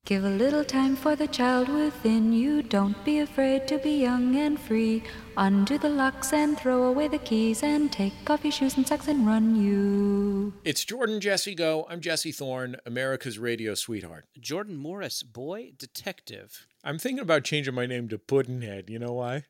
Give a little time for the child within you. Don't be afraid to be young and free. Undo the locks and throw away the keys and take off your shoes and socks and run you. It's Jordan Jesse Go. I'm Jesse Thorne, America's radio sweetheart. Jordan Morris, boy detective. I'm thinking about changing my name to Puddinhead. You know why?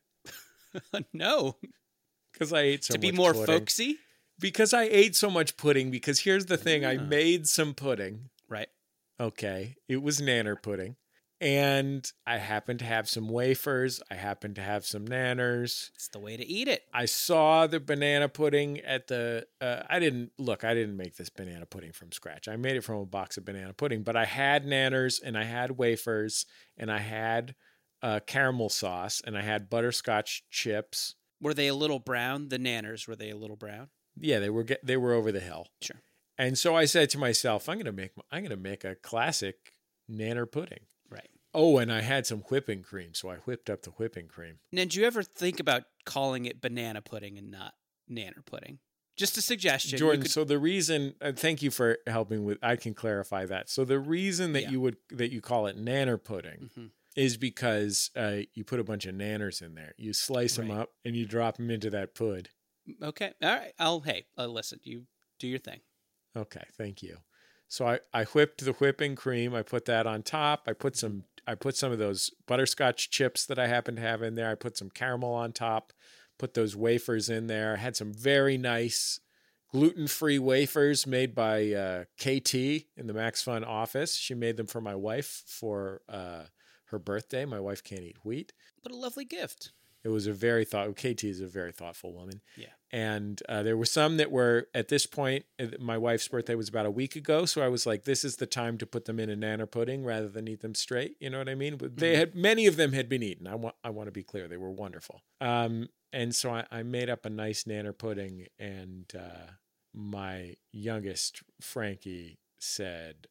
No. Because I ate so much pudding. To be more pudding. folksy? Because I ate so much pudding. Because here's the thing. I made some pudding. Right. Okay. It was nanner pudding. And I happened to have some wafers. I happened to have some nanners. It's the way to eat it. I saw the banana pudding at the... I didn't make this banana pudding from scratch. I made it from a box of banana pudding. But I had nanners and I had wafers and I had caramel sauce and I had butterscotch chips. Were they a little brown? The nanners, were they a little brown? Yeah, they were over the hill. Sure. And so I said to myself, I'm gonna make a classic nanner pudding. Right. Oh, and I had some whipping cream, so I whipped up the whipping cream. Now, did you ever think about calling it banana pudding and not nanner pudding? Just a suggestion. Jordan, so the reason, thank you for helping with, I can clarify that. So the reason that you call it nanner pudding is because you put a bunch of nanners in there. You slice them up and you drop them into that pud. Okay. All right. Listen, you do your thing. Okay. Thank you. So I whipped the whipping cream. I put that on top. I put some of those butterscotch chips that I happen to have in there. I put some caramel on top, put those wafers in there. I had some very nice gluten-free wafers made by KT in the Max Fun office. She made them for my wife for her birthday. My wife can't eat wheat. What a lovely gift. It was KT is a very thoughtful woman. Yeah. And there were some that were, at this point, my wife's birthday was about a week ago. So I was like, this is the time to put them in a nanner pudding rather than eat them straight. You know what I mean? But many of them had been eaten. I want to be clear. They were wonderful. And so I made up a nice nanner pudding. And my youngest, Frankie, said,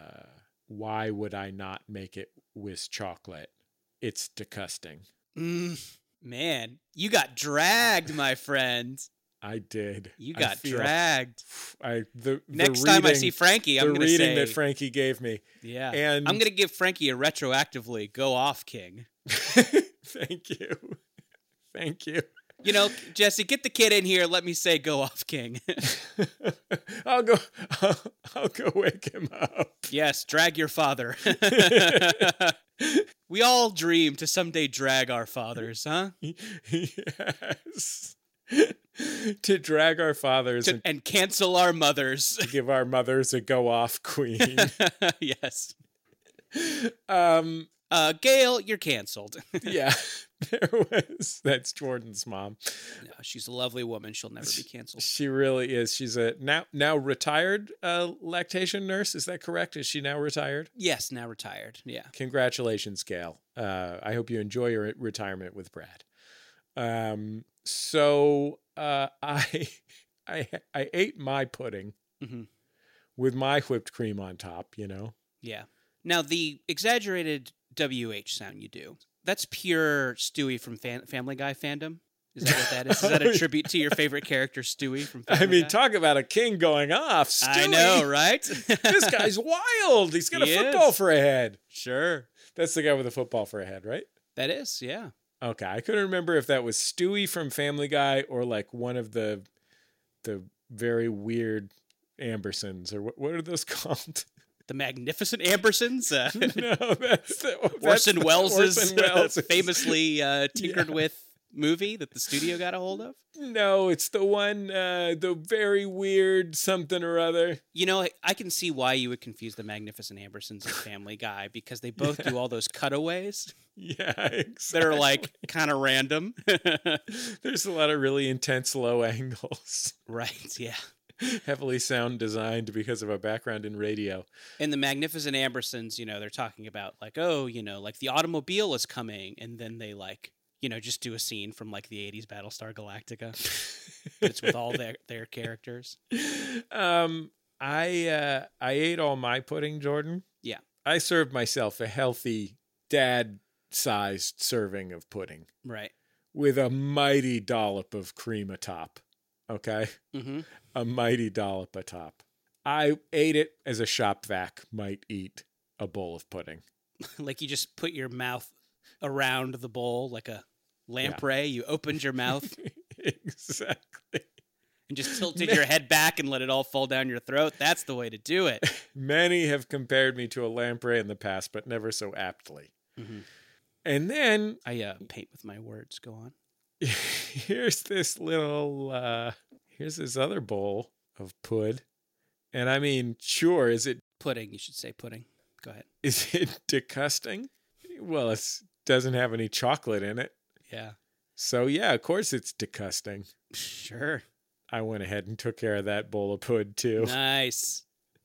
why would I not make it with chocolate? It's disgusting. Man, you got dragged, my friend. I did. You got dragged. Next time I see Frankie, I'm going to say... The reading that Frankie gave me. Yeah. And I'm going to give Frankie a retroactively go off king. Thank you. Thank you. You know, Jesse, get the kid in here. Let me say go off king. I'll go wake him up. Yes, drag your father. We all dream to someday drag our fathers, huh? Yes. To drag our fathers. And cancel our mothers. To give our mothers a go-off queen. Yes. Gail, you're canceled. Yeah. That's Jordan's mom. No, she's a lovely woman. She'll never be canceled. She really is. She's a now retired lactation nurse. Is that correct? Is she now retired? Yes, now retired. Yeah. Congratulations, Gail. I hope you enjoy your retirement with Brad. So I ate my pudding with my whipped cream on top. You know. Yeah. Now the exaggerated WH sound you do. That's pure Stewie from Family Guy fandom? Is that what that is? Is that a tribute to your favorite character, Stewie from Family Guy? Talk about a king going off. Stewie. I know, right? This guy's wild. He's got a football for a head. Sure. That's the guy with a football for a head, right? That is, yeah. Okay. I couldn't remember if that was Stewie from Family Guy or like one of the very weird Ambersons, or what are those called? The Magnificent Ambersons? No, that's Orson Welles' famously tinkered with movie that the studio got a hold of? No, it's the one, the very weird something or other. You know, I can see why you would confuse the Magnificent Ambersons and Family Guy, because they both do all those cutaways. Yeah, exactly. That are like kind of random. There's a lot of really intense low angles. Right, yeah. Heavily sound designed because of a background in radio. In the Magnificent Ambersons, you know, they're talking about like, oh, you know, like the automobile is coming. And then they like, you know, just do a scene from like the 80s Battlestar Galactica. But it's with all their characters. I ate all my pudding, Jordan. Yeah. I served myself a healthy dad-sized serving of pudding. Right. With a mighty dollop of cream atop. Okay? Mm-hmm. A mighty dollop atop. I ate it as a shop vac might eat a bowl of pudding. Like you just put your mouth around the bowl like a lamprey. You opened your mouth Exactly. and just tilted your head back and let it all fall down your throat. That's the way to do it. Many have compared me to a lamprey in the past, but never so aptly. Mhm. And then I paint with my words. Go on. here's this little, here's this other bowl of pud. And I mean, sure, is it Pudding. You should say pudding. Go ahead. disgusting? Well, it doesn't have any chocolate in it. Yeah. So, yeah, of course it's disgusting. Sure. I went ahead and took care of that bowl of pud, too. Nice.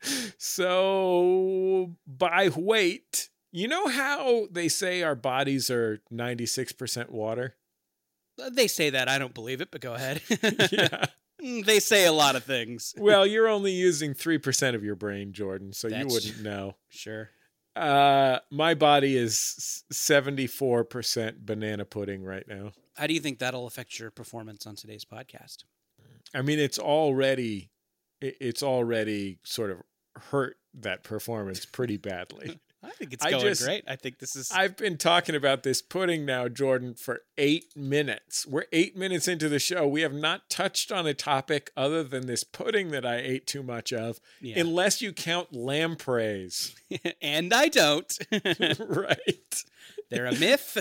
So, by weight, you know how they say our bodies are 96% water? They say that. I don't believe it, but go ahead. Yeah. They say a lot of things. Well, you're only using 3% of your brain, Jordan, so you That's- wouldn't know. Sure. My body is 74% banana pudding right now. How do you think that'll affect your performance on today's podcast? I mean, it's already sort of hurt that performance pretty badly. I think it's I going just- great. I think this is... I've been talking about this pudding now, Jordan, for 8 minutes. We're 8 minutes into the show. We have not touched on a topic other than this pudding that I ate too much of, Yeah. unless you count lampreys. And I don't. Right. They're a myth.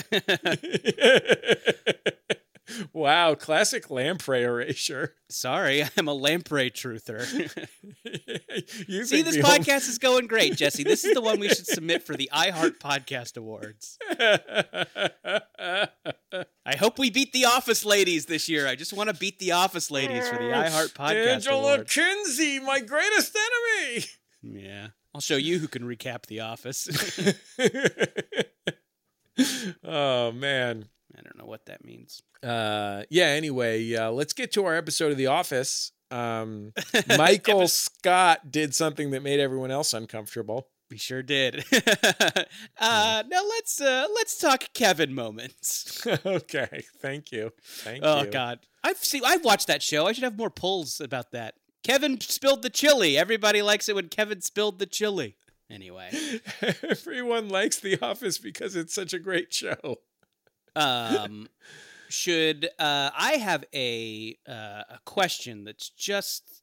Wow, classic lamprey erasure. Sorry, I'm a lamprey truther. You See, think this the whole- podcast is going great, Jesse. This is the one we should submit for the iHeart Podcast Awards. I hope we beat the Office ladies this year. I just want to beat the Office ladies for the iHeart Podcast Angela Awards. Kinsey, my greatest enemy. Yeah. I'll show you who can recap The Office. Oh, man. I don't know what that means. Anyway, let's get to our episode of The Office. Michael Scott did something that made everyone else uncomfortable. We sure did. Now let's talk Kevin moments. Okay, thank you. Thank Oh you. God, I've watched that show. I should have more polls about that. Kevin spilled the chili. Everybody likes it when Kevin spilled the chili. Anyway, Everyone likes The Office because it's such a great show. should I have a question that's just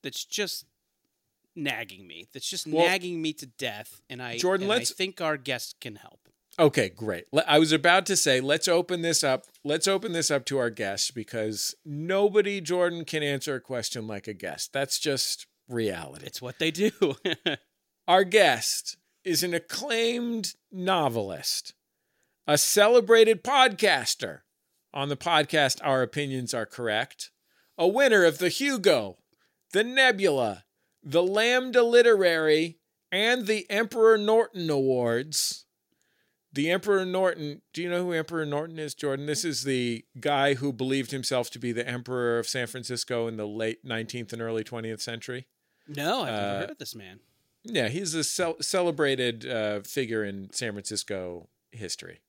nagging me? That's just nagging me to death, and Jordan, I think our guest can help. Okay, great. I was about to say, let's open this up. Let's open this up to our guest because nobody, Jordan, can answer a question like a guest. That's just reality. It's what they do. Our guest is an acclaimed novelist, a celebrated podcaster on the podcast Our Opinions Are Correct, a winner of the Hugo, the Nebula, the Lambda Literary, and the Emperor Norton Awards. The Emperor Norton, do you know who Emperor Norton is, Jordan? This is the guy who believed himself to be the Emperor of San Francisco in the late 19th and early 20th century. No, I've never heard of this man. Yeah, he's a celebrated figure in San Francisco history.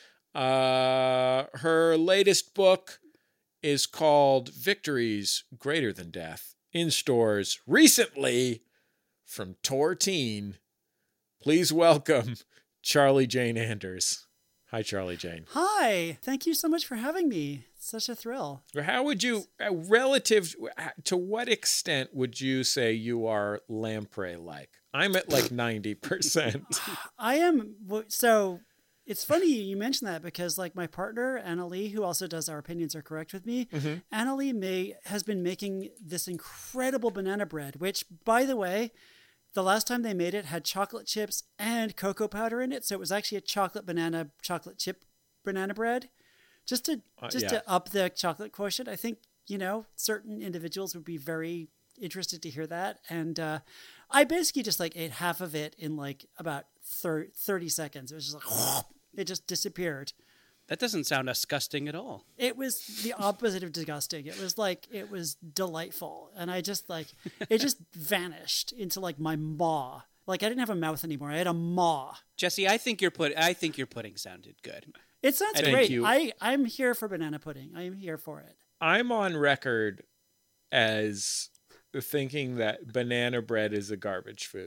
Her latest book is called Victories Greater Than Death, in stores recently from Torteen. Please welcome Charlie Jane Anders. Hi, Charlie Jane. Hi, thank you so much for having me. It's such a thrill. How would you, relative to what extent would you say you are lamprey-like? I'm at like 90%. I am, so it's funny you mention that because like my partner, Anna Lee, who also does Our Opinions Are Correct with me, Anna Lee has been making this incredible banana bread, which by the way, the last time they made it had chocolate chips and cocoa powder in it. So it was actually a chocolate chip banana bread. Just to up the chocolate quotient. I think, certain individuals would be very interested to hear that. And I basically just like ate half of it in like about 30 seconds. It was just like, it just disappeared. That doesn't sound disgusting at all. It was the opposite of disgusting. It was delightful. And I just it just vanished into like my maw. Like I didn't have a mouth anymore. I had a maw. Jesse, I think your pudding sounded good. It sounds Thank great. you. I'm here for banana pudding. I am here for it. I'm on record as thinking that banana bread is a garbage food.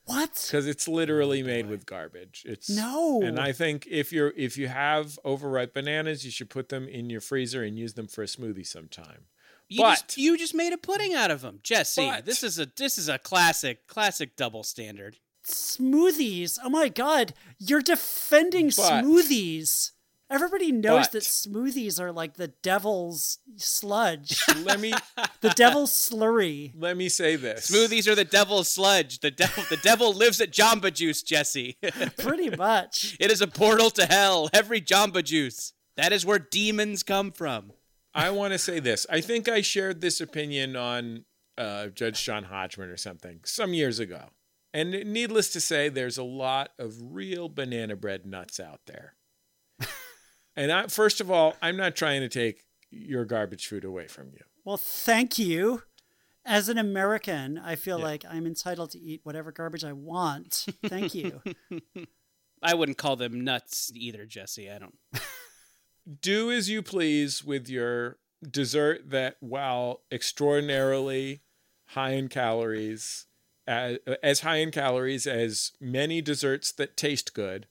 What? because it's literally made with garbage. It's No. And I think if you have overripe bananas, you should put them in your freezer and use them for a smoothie sometime. You just made a pudding out of them, Jesse. But- This is a classic double standard. Smoothies. Oh my God. You're defending smoothies. Everybody knows that smoothies are like the devil's sludge, the devil's slurry. Let me say this. Smoothies are the devil's sludge. The devil lives at Jamba Juice, Jesse. Pretty much. It is a portal to hell. Every Jamba Juice. That is where demons come from. I want to say this. I think I shared this opinion on Judge John Hodgman or something some years ago. And needless to say, there's a lot of real banana bread nuts out there. And first of all, I'm not trying to take your garbage food away from you. Well, thank you. As an American, I feel like I'm entitled to eat whatever garbage I want. Thank you. I wouldn't call them nuts either, Jesse. I don't. Do as you please with your dessert that, while extraordinarily high in calories, as high in calories as many desserts that taste good,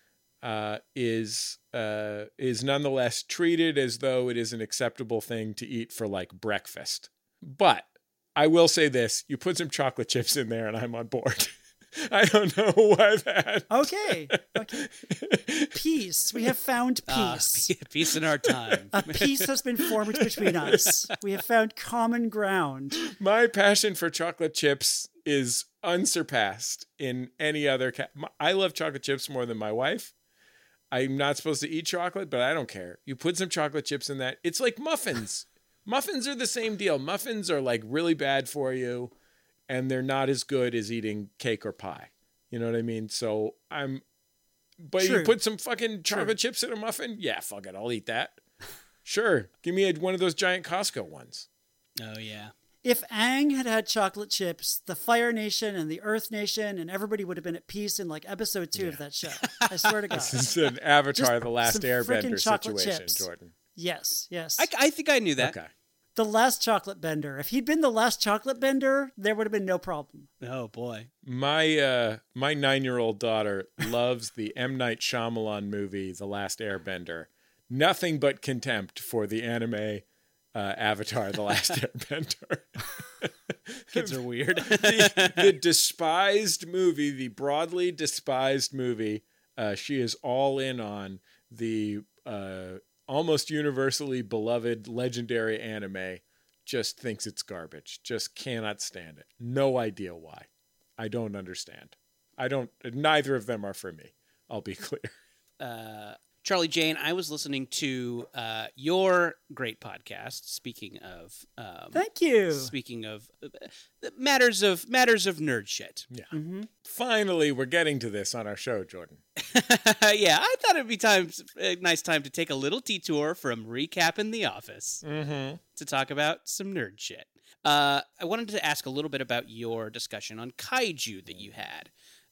is nonetheless treated as though it is an acceptable thing to eat for like breakfast. But I will say this: you put some chocolate chips in there, and I'm on board. I don't know why that. Okay. Peace. We have found peace. Peace in our time. A peace has been formed between us. We have found common ground. My passion for chocolate chips is unsurpassed in any other. I love chocolate chips more than my wife. I'm not supposed to eat chocolate, but I don't care. You put some chocolate chips in that. It's like muffins. Muffins are the same deal. Muffins are like really bad for you, and they're not as good as eating cake or pie. You know what I mean? So but True. you put some fucking chocolate chips in a muffin? Yeah, fuck it. I'll eat that. Sure. Give me one of those giant Costco ones. Oh, yeah. If Aang had had chocolate chips, the Fire Nation and the Earth Nation and everybody would have been at peace in like episode 2 of that show. I swear to God. This is an Avatar: The Last some Airbender frickin' chocolate situation, chips. Jordan. Yes. I think I knew that. Okay. The last chocolate bender. If he'd been the last chocolate bender, there would have been no problem. Oh, boy. My 9-year-old daughter loves the M. Night Shyamalan movie, The Last Airbender. Nothing but contempt for the anime Avatar: The Last Airbender. Kids are weird. the despised movie, the broadly despised movie, she is all in on. The almost universally beloved legendary anime, just thinks it's garbage. Just cannot stand it. No idea why. I don't understand. Neither of them are for me. I'll be clear. Charlie Jane, I was listening to your great podcast. Speaking of, Thank you. Speaking of matters of nerd shit. Yeah. Mm-hmm. Finally, we're getting to this on our show, Jordan. Yeah, I thought it'd be a nice time to take a little detour from recapping The Office to talk about some nerd shit. I wanted to ask a little bit about your discussion on kaiju that you had,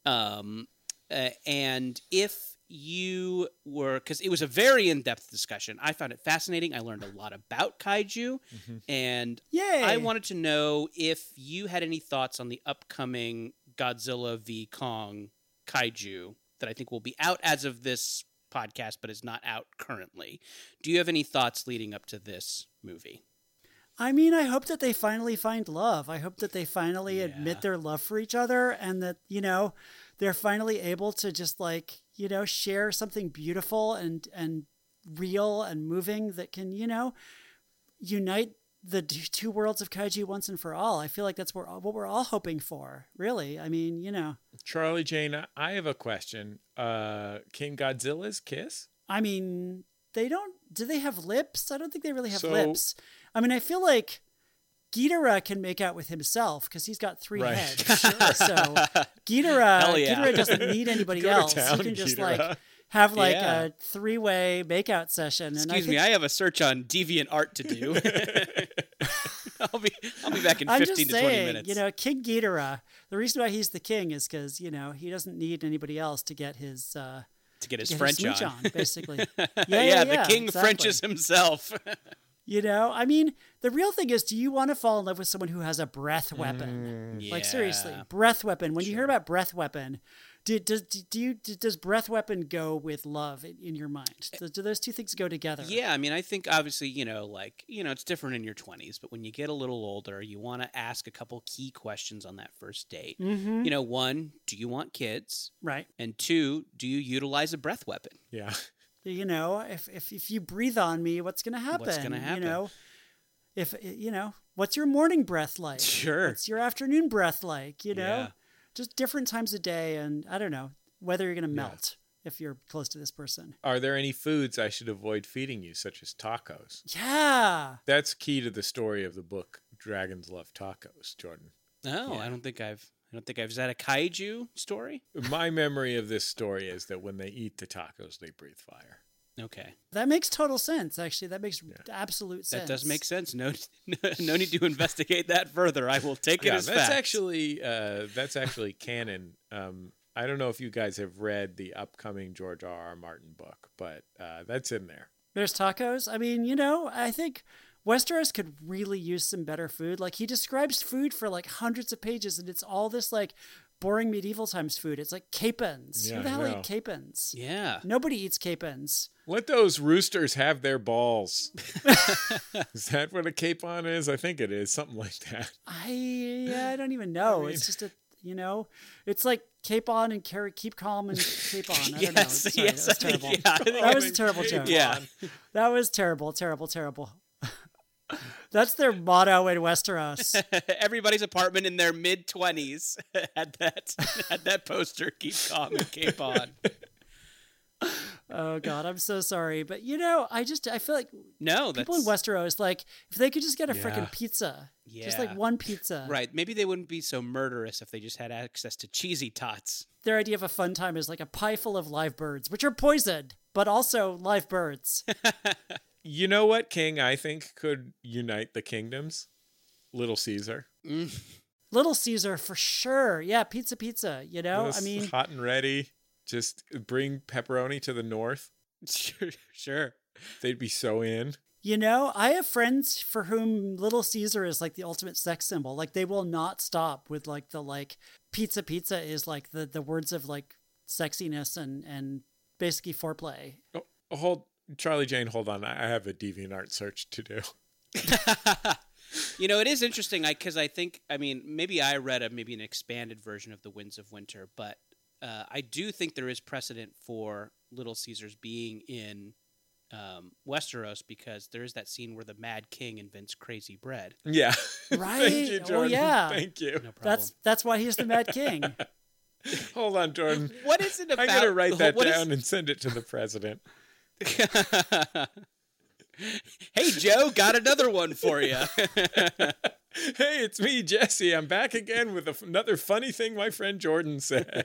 and if you were, because it was a very in-depth discussion. I found it fascinating. I learned a lot about kaiju, and Yay. I wanted to know if you had any thoughts on the upcoming Godzilla v. Kong kaiju that I think will be out as of this podcast, but is not out currently. Do you have any thoughts leading up to this movie? I mean, I hope that they finally find love. I hope that they finally admit their love for each other, and that, they're finally able to just share something beautiful and real and moving that can, unite the two worlds of kaiju once and for all. I feel like that's what we're all hoping for, really. I mean, Charlie Jane, I have a question. Can Godzilla's kiss? I mean, do they have lips? I don't think they really have lips. I mean, I feel like Ghidorah can make out with himself because he's got 3 heads. Sure. So Ghidorah doesn't need anybody else. town, He can just Ghidorah. have a 3-way makeout session. Excuse me, I have a search on DeviantArt to do. I'll be back in 15 to 20 minutes. King Ghidorah, the reason why he's the king is because, he doesn't need anybody else to get his French smooch on. basically. The king exactly. Frenches himself. You know, I mean, the real thing is, do you want to fall in love with someone who has a breath weapon? Like, seriously, breath weapon. When you hear about breath weapon, does breath weapon go with love in your mind? Do those two things go together? Yeah, I mean, I think obviously, it's different in your 20s, but when you get a little older, you want to ask a couple key questions on that first date. Mm-hmm. One, do you want kids? Right. And two, do you utilize a breath weapon? Yeah. You know, if you breathe on me, what's going to happen? What's going to happen? You know, what's your morning breath like? Sure. What's your afternoon breath like? You know, Yeah. just different times of day. And I don't know whether you're going to melt if you're close to this person. Are there any foods I should avoid feeding you, such as tacos? Yeah. That's key to the story of the book, Dragons Love Tacos, Jordan. Oh, Yeah. I don't think I've, is that a kaiju story? My memory of this story is that when they eat the tacos, they breathe fire. Okay. That makes total sense, actually. That makes absolute sense. That does make sense. No need to investigate that further. I will take it as that's fact. actually canon. I don't know if you guys have read the upcoming George R.R. Martin book, but that's in there. There's tacos. I mean, you know, I think Westeros could really use some better food. Like, he describes food for like hundreds of pages, and it's all this like boring medieval times food. It's like capons. Yeah, Who the hell I eat know. capons? Yeah. Nobody eats capons. Let those roosters have their balls. Is that what a capon is? I think it is. Something like that. I don't even know. It's just it's like cape on and keep calm and cape on. I don't know. Sorry, yes, that was terrible. yeah, I think That was a terrible joke. Yeah. That was terrible, terrible, terrible. That's their motto in Westeros. Everybody's apartment in their mid-20s had that poster, keep calm and cape on. Oh God, I'm so sorry, but you know, I feel like No, people in Westeros, like, if they could just get a Yeah. freaking pizza, just Yeah. like one pizza, Right. Maybe they wouldn't be so murderous if they just had access to cheesy tots. Their idea of a fun time is like a pie full of live birds, which are poisoned, but also live birds. You know what king I think could unite the kingdoms? Little Caesar. Little Caesar for sure. Yeah, pizza. You know, Just I mean, hot and ready. Just bring pepperoni to the north. Sure. They'd be so in. you know, I have friends for whom Little Caesar is like the ultimate sex symbol. Like, they will not stop with like the like pizza is like the words of like sexiness and basically foreplay. Oh, hold, Charlie Jane, hold on. I have a DeviantArt search to do. You know, it is interesting because I think, maybe I read maybe an expanded version of The Winds of Winter, but I do think there is precedent for Little Caesars being in Westeros because there is that scene where the Mad King invents crazy bread. Yeah. Right? Thank you, Oh, Jordan. yeah. Thank you. No problem. That's why he's the Mad King. Hold on, Jordan. What is it about? I'm going to write that what is- down and send it to the president. Hey, Joe, got another one for you. Hey, it's me, Jesse. I'm back again with another funny thing my friend Jordan said.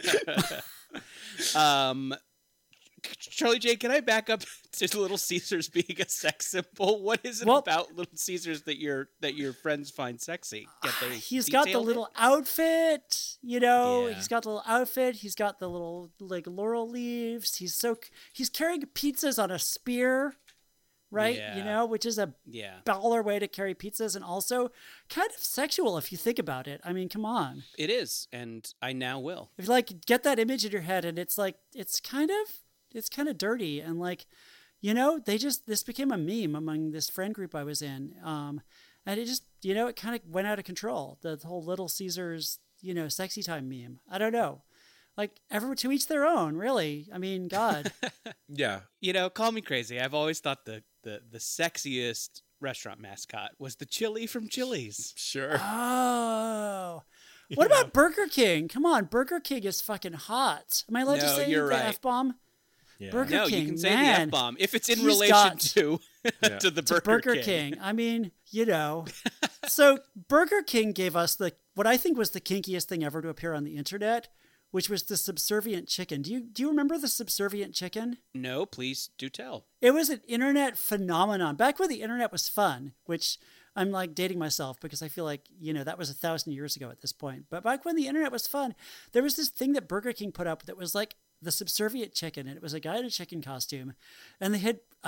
Charlie J, can I back up to Little Caesars being a sex symbol? What is it about Little Caesars that your friends find sexy? He's got the little outfit, you know. Yeah. He's got the little outfit. He's got the little like laurel leaves. He's carrying pizzas on a spear, right? Yeah. You know, which is a baller way to carry pizzas, and also kind of sexual if you think about it. I mean, come on. It is, and I now will. If you like get that image in your head, and it's like it's kind of dirty, and like, you know, this became a meme among this friend group I was in, and it just, you know, it kind of went out of control. The whole Little Caesars, you know, sexy time meme. I don't know, like, everyone to each their own, really. I mean, God. Yeah. You know, call me crazy. I've always thought the sexiest restaurant mascot was the chili from Chili's. Sure. Oh. What about Burger King? Come on, Burger King is fucking hot. Am I allowed to No, say you're the right. F-bomb? Yeah. Burger No, King, you can say man. the F-bomb if it's in He's relation got- to to the Burger King. I mean, you know. So Burger King gave us what I think was the kinkiest thing ever to appear on the internet, which was the subservient chicken. Do you remember the subservient chicken? No, please do tell. It was an internet phenomenon back when the internet was fun, which I'm like dating myself because I feel like, you know, that was 1,000 years ago at this point. But back when the internet was fun, there was this thing that Burger King put up that was like the subservient chicken, and it was a guy in a chicken costume, and they had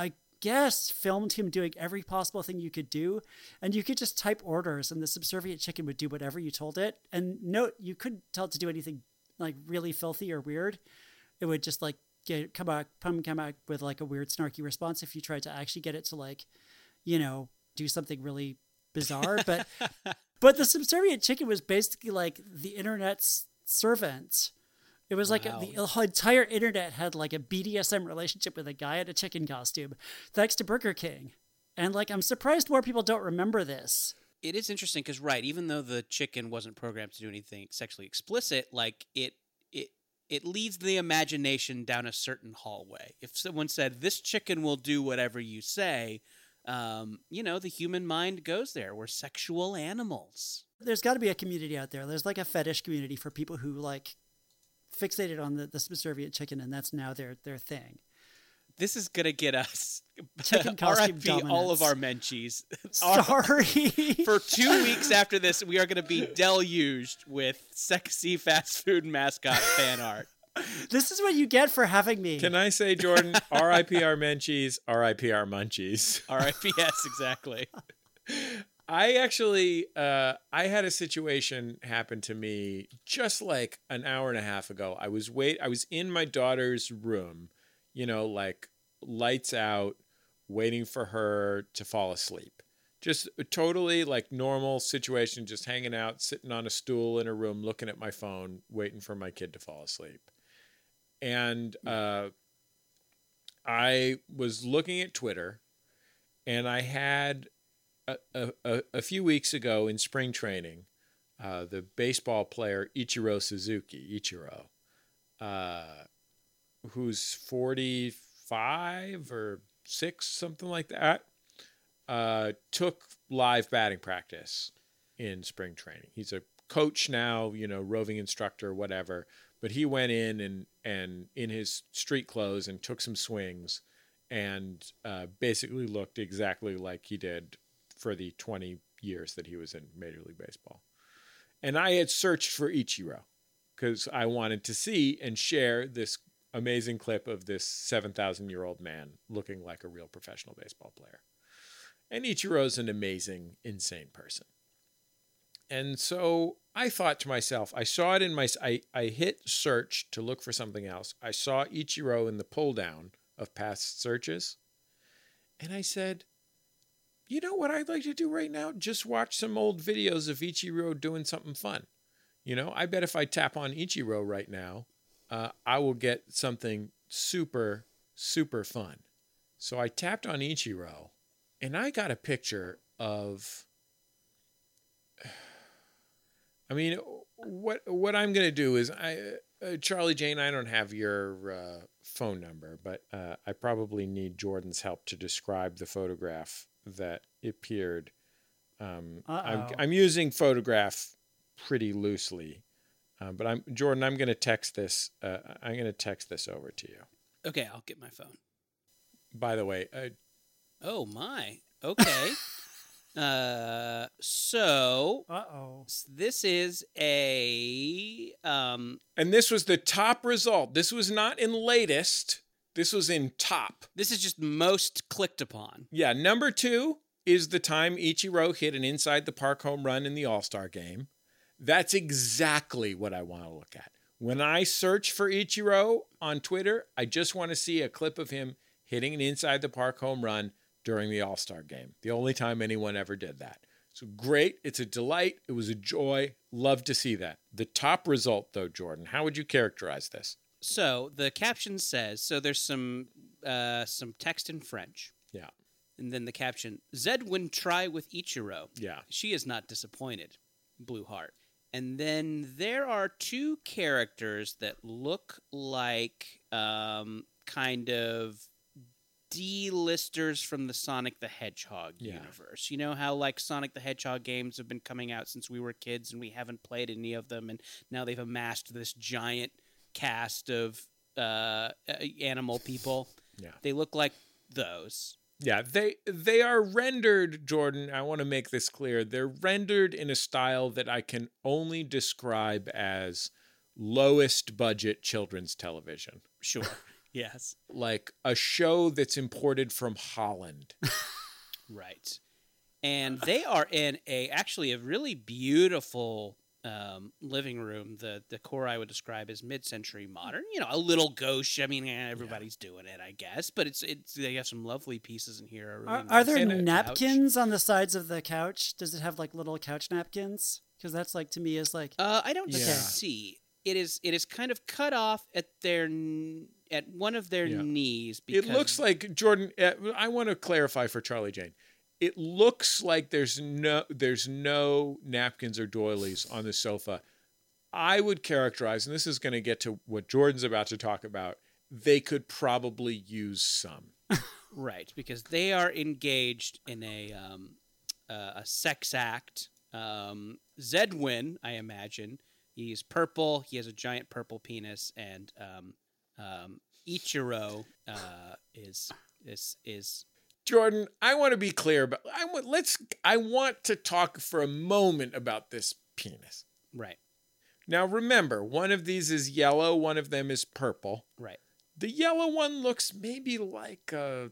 guess, filmed him doing every possible thing you could do. And you could just type orders and the subservient chicken would do whatever you told it. And no, you couldn't tell it to do anything like really filthy or weird. It would just like come out with like a weird snarky response if you tried to actually get it to like, do something really bizarre. But the subservient chicken was basically like the internet's servant. It was like the entire internet had like a BDSM relationship with a guy in a chicken costume, thanks to Burger King. And like, I'm surprised more people don't remember this. It is interesting because, right, even though the chicken wasn't programmed to do anything sexually explicit, like it leads the imagination down a certain hallway. If someone said, this chicken will do whatever you say, the human mind goes there. We're sexual animals. There's got to be a community out there. There's like a fetish community for people who like fixated on the subservient chicken, and that's now their thing. This is going to get us chicken costume RIP all of our Menchies. Sorry. For 2 weeks after this, we are going to be deluged with sexy fast food mascot fan art. This is what you get for having me. Can I say, Jordan, RIP our Menchies, RIP our Munchies. RIP, yes, exactly. I actually, I had a situation happen to me just like an hour and a half ago. I was in my daughter's room, like lights out, waiting for her to fall asleep. Just totally like normal situation, just hanging out, sitting on a stool in a room, looking at my phone, waiting for my kid to fall asleep. And I was looking at Twitter, and I had a few weeks ago in spring training, the baseball player Ichiro Suzuki, who's 45 or 6, something like that, took live batting practice in spring training. He's a coach now, roving instructor, whatever. But he went in and in his street clothes and took some swings and basically looked exactly like he did for the 20 years that he was in Major League Baseball. And I had searched for Ichiro because I wanted to see and share this amazing clip of this 7,000-year-old man looking like a real professional baseball player. And Ichiro's an amazing, insane person. And so I thought to myself, I saw it in I hit search to look for something else. I saw Ichiro in the pull down of past searches. And I said, you know what I'd like to do right now? Just watch some old videos of Ichiro doing something fun. I bet if I tap on Ichiro right now, I will get something super, super fun. So I tapped on Ichiro, and I got a picture of... I mean, what I'm going to do is, Charlie Jane, I don't have your phone number, but I probably need Jordan's help to describe the photograph that appeared. I'm using photograph pretty loosely, but Jordan, I'm going to text this. I'm going to text this over to you. Okay, I'll get my phone. By the way, oh my. Okay. So this is and this was the top result. This was not in latest. This was in top. This is just most clicked upon. Yeah. Number 2 is the time Ichiro hit an inside the park home run in the All-Star game. That's exactly what I want to look at. When I search for Ichiro on Twitter, I just want to see a clip of him hitting an inside the park home run during the All-Star game. The only time anyone ever did that. So great. It's a delight. It was a joy. Love to see that. The top result, though, Jordan, how would you characterize this? So the caption says, so there's some text in French. Yeah. And then the caption, Zed win try with Ichiro. Yeah. She is not disappointed. Blue heart. And then there are 2 characters that look like kind of D-listers from the Sonic the Hedgehog universe. You know how like Sonic the Hedgehog games have been coming out since we were kids and we haven't played any of them, and now they've amassed this giant cast of animal people. Yeah. They look like those. Yeah, they are rendered, Jordan, I want to make this clear. They're rendered in a style that I can only describe as lowest budget children's television. Sure. Yes. like a show that's imported from Holland. Right. And they are in actually a really beautiful living room. The decor I would describe as mid-century modern. You know, a little gauche. I mean, everybody's doing it, I guess. But it's they have some lovely pieces in here. Really Are there nice napkins on the sides of the couch? Does it have like little couch napkins? Because that's like to me is like I don't Yeah. see. It is kind of cut off at one of their Yeah. knees. It Because looks like, Jordan, I want to clarify for Charlie Jane. It looks like there's no napkins or doilies on the sofa. I would characterize, and this is going to get to what Jordan's about to talk about, they could probably use some. right, because they are engaged in a sex act. Zedwin, I imagine, he's purple. He has a giant purple penis, and Ichiro is Jordan, I want to be clear about. I want to talk for a moment about this penis. right. Now, remember, one of these is yellow, one of them is purple. Right. The yellow one looks maybe like a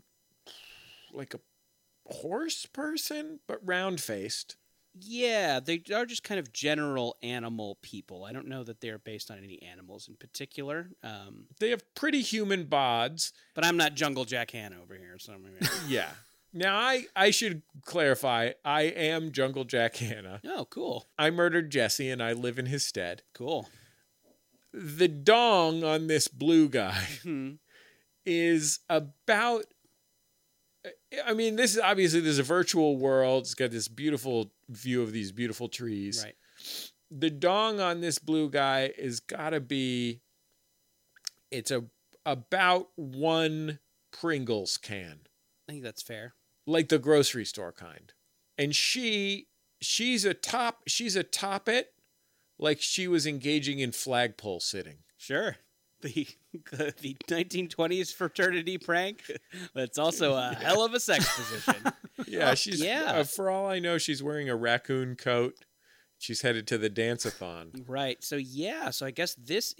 horse person, but round-faced. Yeah, they are just kind of general animal people. I don't know that they're based on any animals in particular. They have pretty human bods. But I'm not Jungle Jack Hanna over here, so Yeah. Now, I should clarify, I am Jungle Jack Hanna. oh, cool, I murdered Jesse, and I live in his stead. cool. The dong on this blue guy Hmm. is about... I mean, this is a virtual world. It's got this beautiful view of these beautiful trees. Right. The dong on this blue guy is got to be... It's about one Pringles can. I think that's fair. Like the grocery store kind. And she's a top-it, like she was engaging in flagpole sitting. Sure. The 1920s fraternity prank. That's also a hell of a sex position. Yeah, she's Yeah. for all I know, she's wearing a raccoon coat. She's headed to the dance-a-thon. Right. So I guess this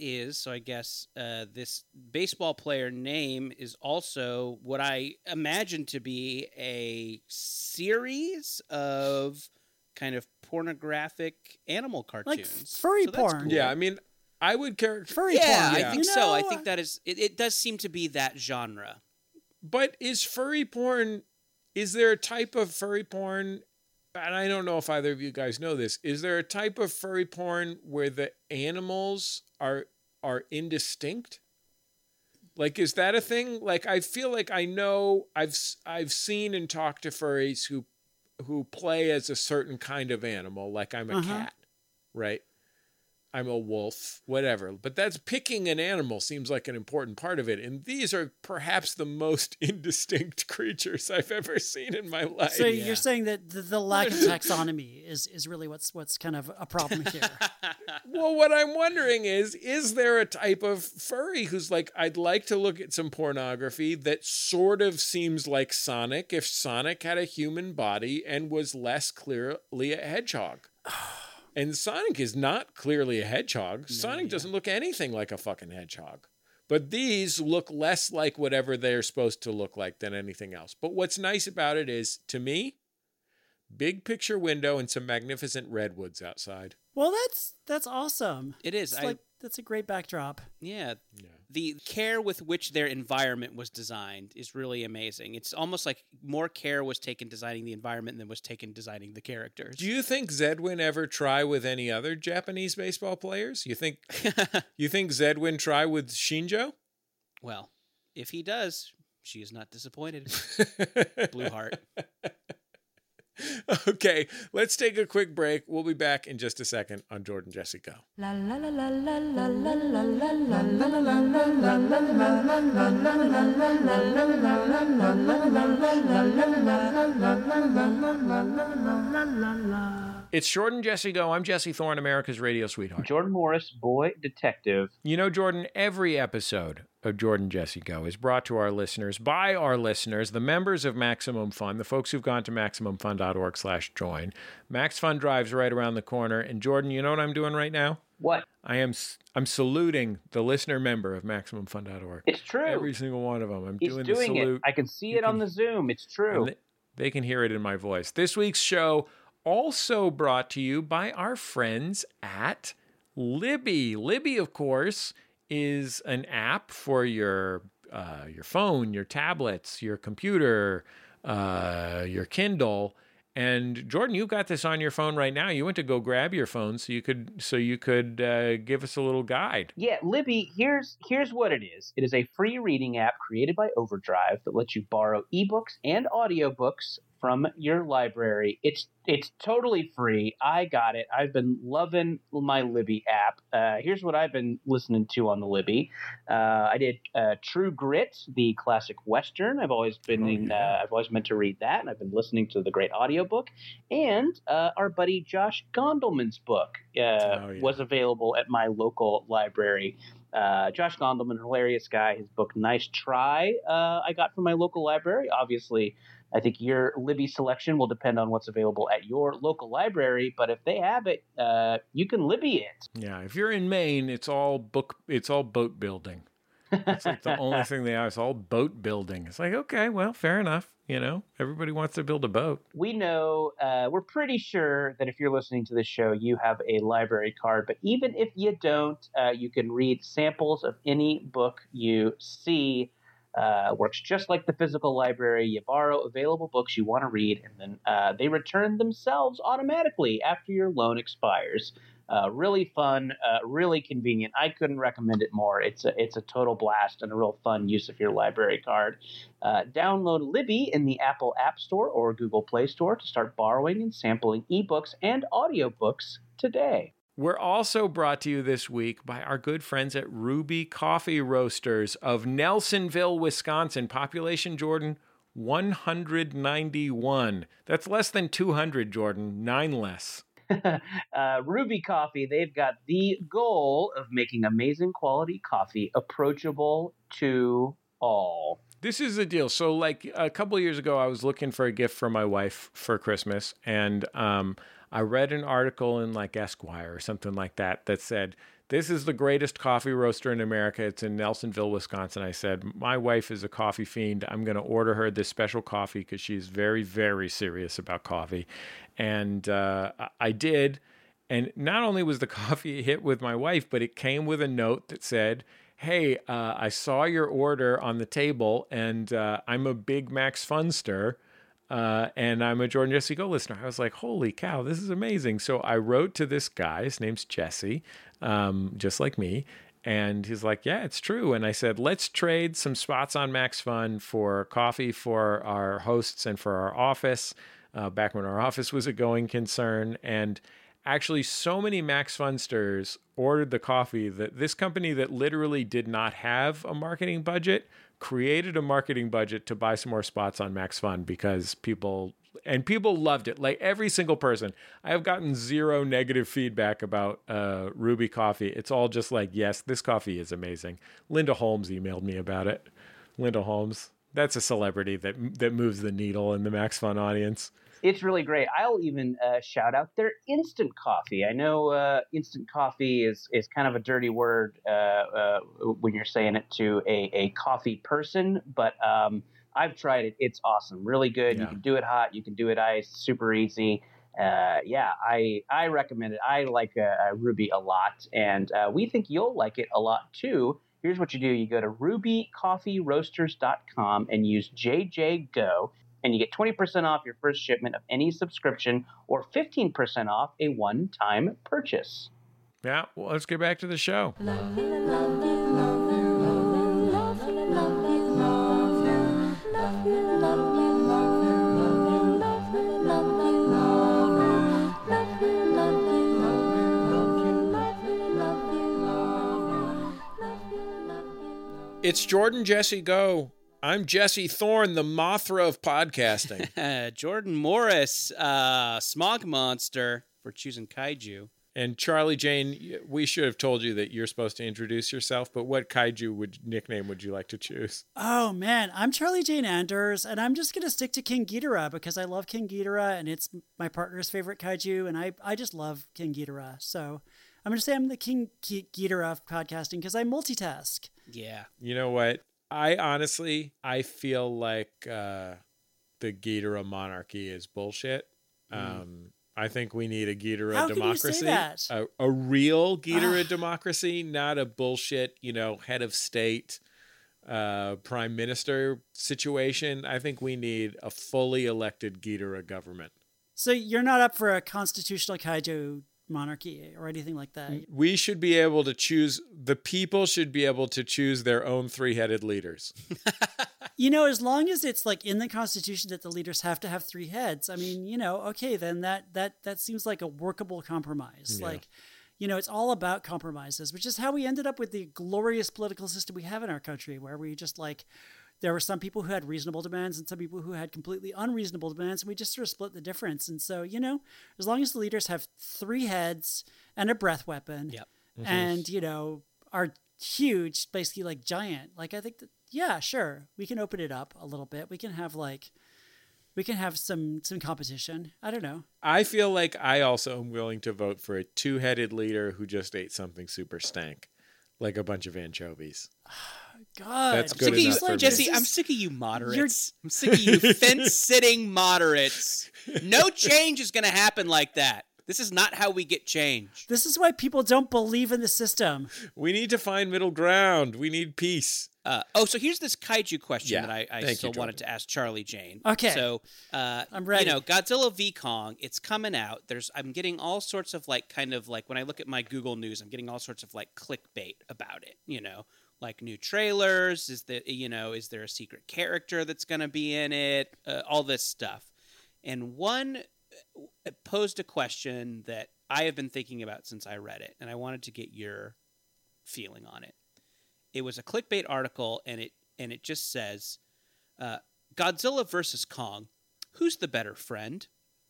baseball player name is also what I imagine to be a series of kind of pornographic animal cartoons. like furry So that's porn. cool. Yeah, I mean, I would characterize... Furry Yeah, porn. I think You so. I know, think that is it does seem to be that genre. But is furry porn... Is there a type of furry porn... And I don't know if either of you guys know this. Is there a type of furry porn where the animals are indistinct? Like, is that a thing? Like, I feel like I know I've seen and talked to furries who play as a certain kind of animal. Like, I'm a cat, right? I'm a wolf, whatever. But that's picking an animal seems like an important part of it. And these are perhaps the most indistinct creatures I've ever seen in my life. So you're saying that the lack of taxonomy is really what's kind of a problem here. Well, what I'm wondering is there a type of furry who's like, I'd like to look at some pornography that sort of seems like Sonic if Sonic had a human body and was less clearly a hedgehog? And Sonic is not clearly a hedgehog. Sonic doesn't look anything like a fucking hedgehog. But these look less like whatever they're supposed to look like than anything else. But what's nice about it is, to me, big picture window and some magnificent redwoods outside. Well, that's awesome. It is. It's that's a great backdrop. Yeah. The care with which their environment was designed is really amazing. It's almost like more care was taken designing the environment than was taken designing the characters. Do you think Zedwin ever try with any other Japanese baseball players? You think Zedwin try with Shinjo? Well, if he does, she is not disappointed. Blue heart. Okay, let's take a quick break. We'll be back in just a second on Jordan Jesse Go. La la la la la la la la la la la la la. It's Jordan Jesse Go. I'm Jesse Thorne, America's radio sweetheart. Jordan Morris, boy detective. You know, Jordan, every episode of Jordan Jesse Go is brought to our listeners by our listeners, the members of Maximum Fun, the folks who've gone to MaximumFun.org/join. Max Fun Drive's right around the corner. And Jordan, you know what I'm doing right now? What? I'm saluting the listener member of MaximumFun.org. It's true. Every single one of them. He's doing the salute. I can see it on the Zoom. It's true. They can hear it in my voice. This week's show also brought to you by our friends at Libby. Libby, of course, is an app for your phone, your tablets, your computer, your Kindle. And Jordan, you've got this on your phone right now. You went to go grab your phone so you could give us a little guide. Yeah, Libby, here's what it is. It is a free reading app created by Overdrive that lets you borrow ebooks and audiobooks from your library. It's totally free. I got it. I've been loving my Libby app. Here's what I've been listening to on the Libby. I did True Grit, the classic Western. I've always been I've always meant to read that, and I've been listening to the great audiobook. And our buddy Josh Gondelman's book was available at my local library. Josh Gondelman, hilarious guy. His book Nice Try I got from my local library. Obviously, I think your Libby selection will depend on what's available at your local library, but if they have it, you can Libby it. Yeah, if you're in Maine, it's all boat building. It's like the only thing they have is all boat building. It's like, okay, well, fair enough. You know, everybody wants to build a boat. We know, we're pretty sure that if you're listening to this show, you have a library card. But even if you don't, you can read samples of any book you see. Works just like the physical library. You borrow available books you want to read, and then they return themselves automatically after your loan expires. Really fun, really convenient. I couldn't recommend it more. It's a total blast and a real fun use of your library card. Download Libby in the Apple App Store or Google Play Store to start borrowing and sampling ebooks and audiobooks today. We're also brought to you this week by our good friends at Ruby Coffee Roasters of Nelsonville, Wisconsin. Population, Jordan, 191. That's less than 200, Jordan. 9 less. Ruby Coffee, they've got the goal of making amazing quality coffee approachable to all. This is the deal. So like a couple of years ago, I was looking for a gift for my wife for Christmas, and I read an article in like Esquire or something like that that said, this is the greatest coffee roaster in America. It's in Nelsonville, Wisconsin. I said, my wife is a coffee fiend. I'm going to order her this special coffee because she's very, very serious about coffee. And I did. And not only was the coffee a hit with my wife, but it came with a note that said, hey, I saw your order on the table, and I'm a big Max Funster. And I'm a Jordan Jesse Go listener. I was like, holy cow, this is amazing. So I wrote to this guy, his name's Jesse, just like me. And he's like, yeah, it's true. And I said, let's trade some spots on Max Fun for coffee for our hosts and for our office, back when our office was a going concern. And actually, so many Max Funsters ordered the coffee that this company that literally did not have a marketing budget created a marketing budget to buy some more spots on Max Fun because people loved it. Like every single person. I have gotten zero negative feedback about Ruby Coffee. It's all just like, yes, this coffee is amazing. Linda Holmes emailed me about it. Linda Holmes, that's a celebrity that moves the needle in the Max Fun audience. It's really great. I'll even shout out their instant coffee. I know instant coffee is kind of a dirty word when you're saying it to a coffee person, but I've tried it. It's awesome. Really good. Yeah. You can do it hot. You can do it iced. Super easy. I recommend it. I like Ruby a lot, and we think you'll like it a lot too. Here's what you do. You go to rubycoffeeroasters.com and use JJGO. And you get 20% off your first shipment of any subscription or 15% off a one-time purchase. Yeah, well, let's get back to the show. It's Jordan Jesse Go. I'm Jesse Thorne, the Mothra of podcasting. Jordan Morris, Smog Monster. for choosing kaiju. And Charlie Jane, we should have told you that you're supposed to introduce yourself, but what kaiju nickname would you like to choose? Oh man, I'm Charlie Jane Anders, and I'm just gonna stick to King Ghidorah because I love King Ghidorah, and it's my partner's favorite kaiju, and I just love King Ghidorah. So I'm gonna say I'm the King Ghidorah of podcasting because I multitask. Yeah. You know what? I feel like the Ghidorah monarchy is bullshit. I think we need a Ghidorah How democracy. can you say that? A real Ghidorah democracy, not a bullshit, head of state, prime minister situation. I think we need a fully elected Ghidorah government. So you're not up for a constitutional kaiju monarchy or anything like that? We should be able to choose, the people should be able to choose their own three-headed leaders. As long as it's like in the Constitution that the leaders have to have 3 heads, I mean, okay, then that seems like a workable compromise. Yeah. Like, it's all about compromises, which is how we ended up with the glorious political system we have in our country, where we just like, there were some people who had reasonable demands and some people who had completely unreasonable demands, and we just sort of split the difference. And so, as long as the leaders have 3 heads and a breath weapon, Yep. and, are huge, basically like giant, like I think that, yeah, sure, we can open it up a little bit. We can have some competition. I don't know. I feel like I also am willing to vote for a 2-headed leader who just ate something super stank, like a bunch of anchovies. God, That's I'm good sick of enough you, for me. Jesse. I'm sick of you moderates. I'm sick of you fence-sitting moderates. No change is going to happen like that. This is not how we get change. This is why people don't believe in the system. We need to find middle ground. We need peace. So here's this kaiju question that I still wanted to ask Charlie Jane. Okay. So, I'm ready. Godzilla v. Kong, it's coming out. I'm getting all sorts of kind of when I look at my Google News, I'm getting all sorts of clickbait about it, like new trailers. Is there a secret character that's going to be in it? All this stuff. And one posed a question that I have been thinking about since I read it, and I wanted to get your feeling on it. It was a clickbait article, and it just says, Godzilla versus Kong, who's the better friend?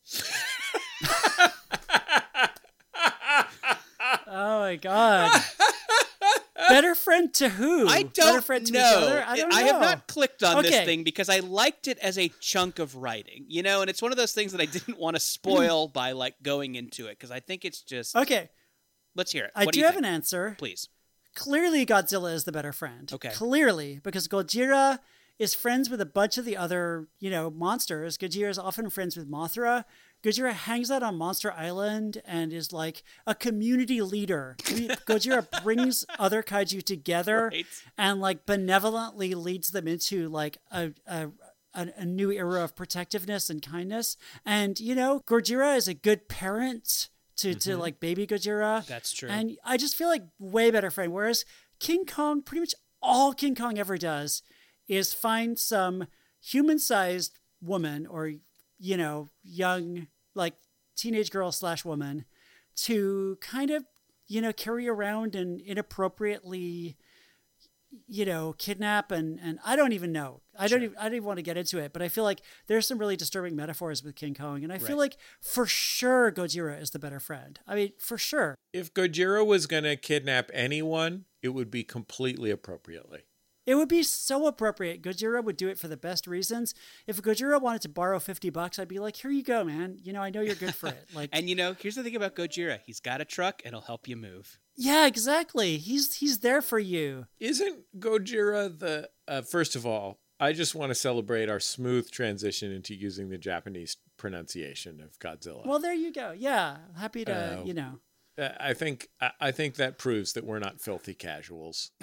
Oh my God. Better friend to who? I Better don't friend to know. each other? I don't know. I have not clicked on this Okay. thing because I liked it as a chunk of writing, and it's one of those things that I didn't want to spoil by going into it because I think it's just. Okay. Let's hear it. I What do you have think? an answer. Please. Clearly, Godzilla is the better friend. Okay. Clearly, because Gojira is friends with a bunch of the other, monsters. Gojira is often friends with Mothra. Gojira hangs out on Monster Island and is like a community leader. Gojira brings other kaiju together Right. and benevolently leads them into a new era of protectiveness and kindness. And, Gojira is a good parent to baby Gojira. That's true. And I just feel like way better friend. Whereas King Kong, pretty much all King Kong ever does is find some human-sized woman or, young, teenage girl / woman to kind of, carry around and inappropriately, kidnap and I don't even know. I don't even want to get into it, but I feel like there's some really disturbing metaphors with King Kong. And I feel like for sure Gojira is the better friend. I mean, for sure. If Gojira was going to kidnap anyone, it would be completely appropriately. It would be so appropriate. Gojira would do it for the best reasons. If Gojira wanted to borrow $50, I'd be like, here you go, man. I know you're good for it. And here's the thing about Gojira. He's got a truck and he'll help you move. Yeah, exactly. He's there for you. Isn't Gojira the... first of all, I just want to celebrate our smooth transition into using the Japanese pronunciation of Godzilla. Well, there you go. Yeah, happy to, I think that proves that we're not filthy casuals.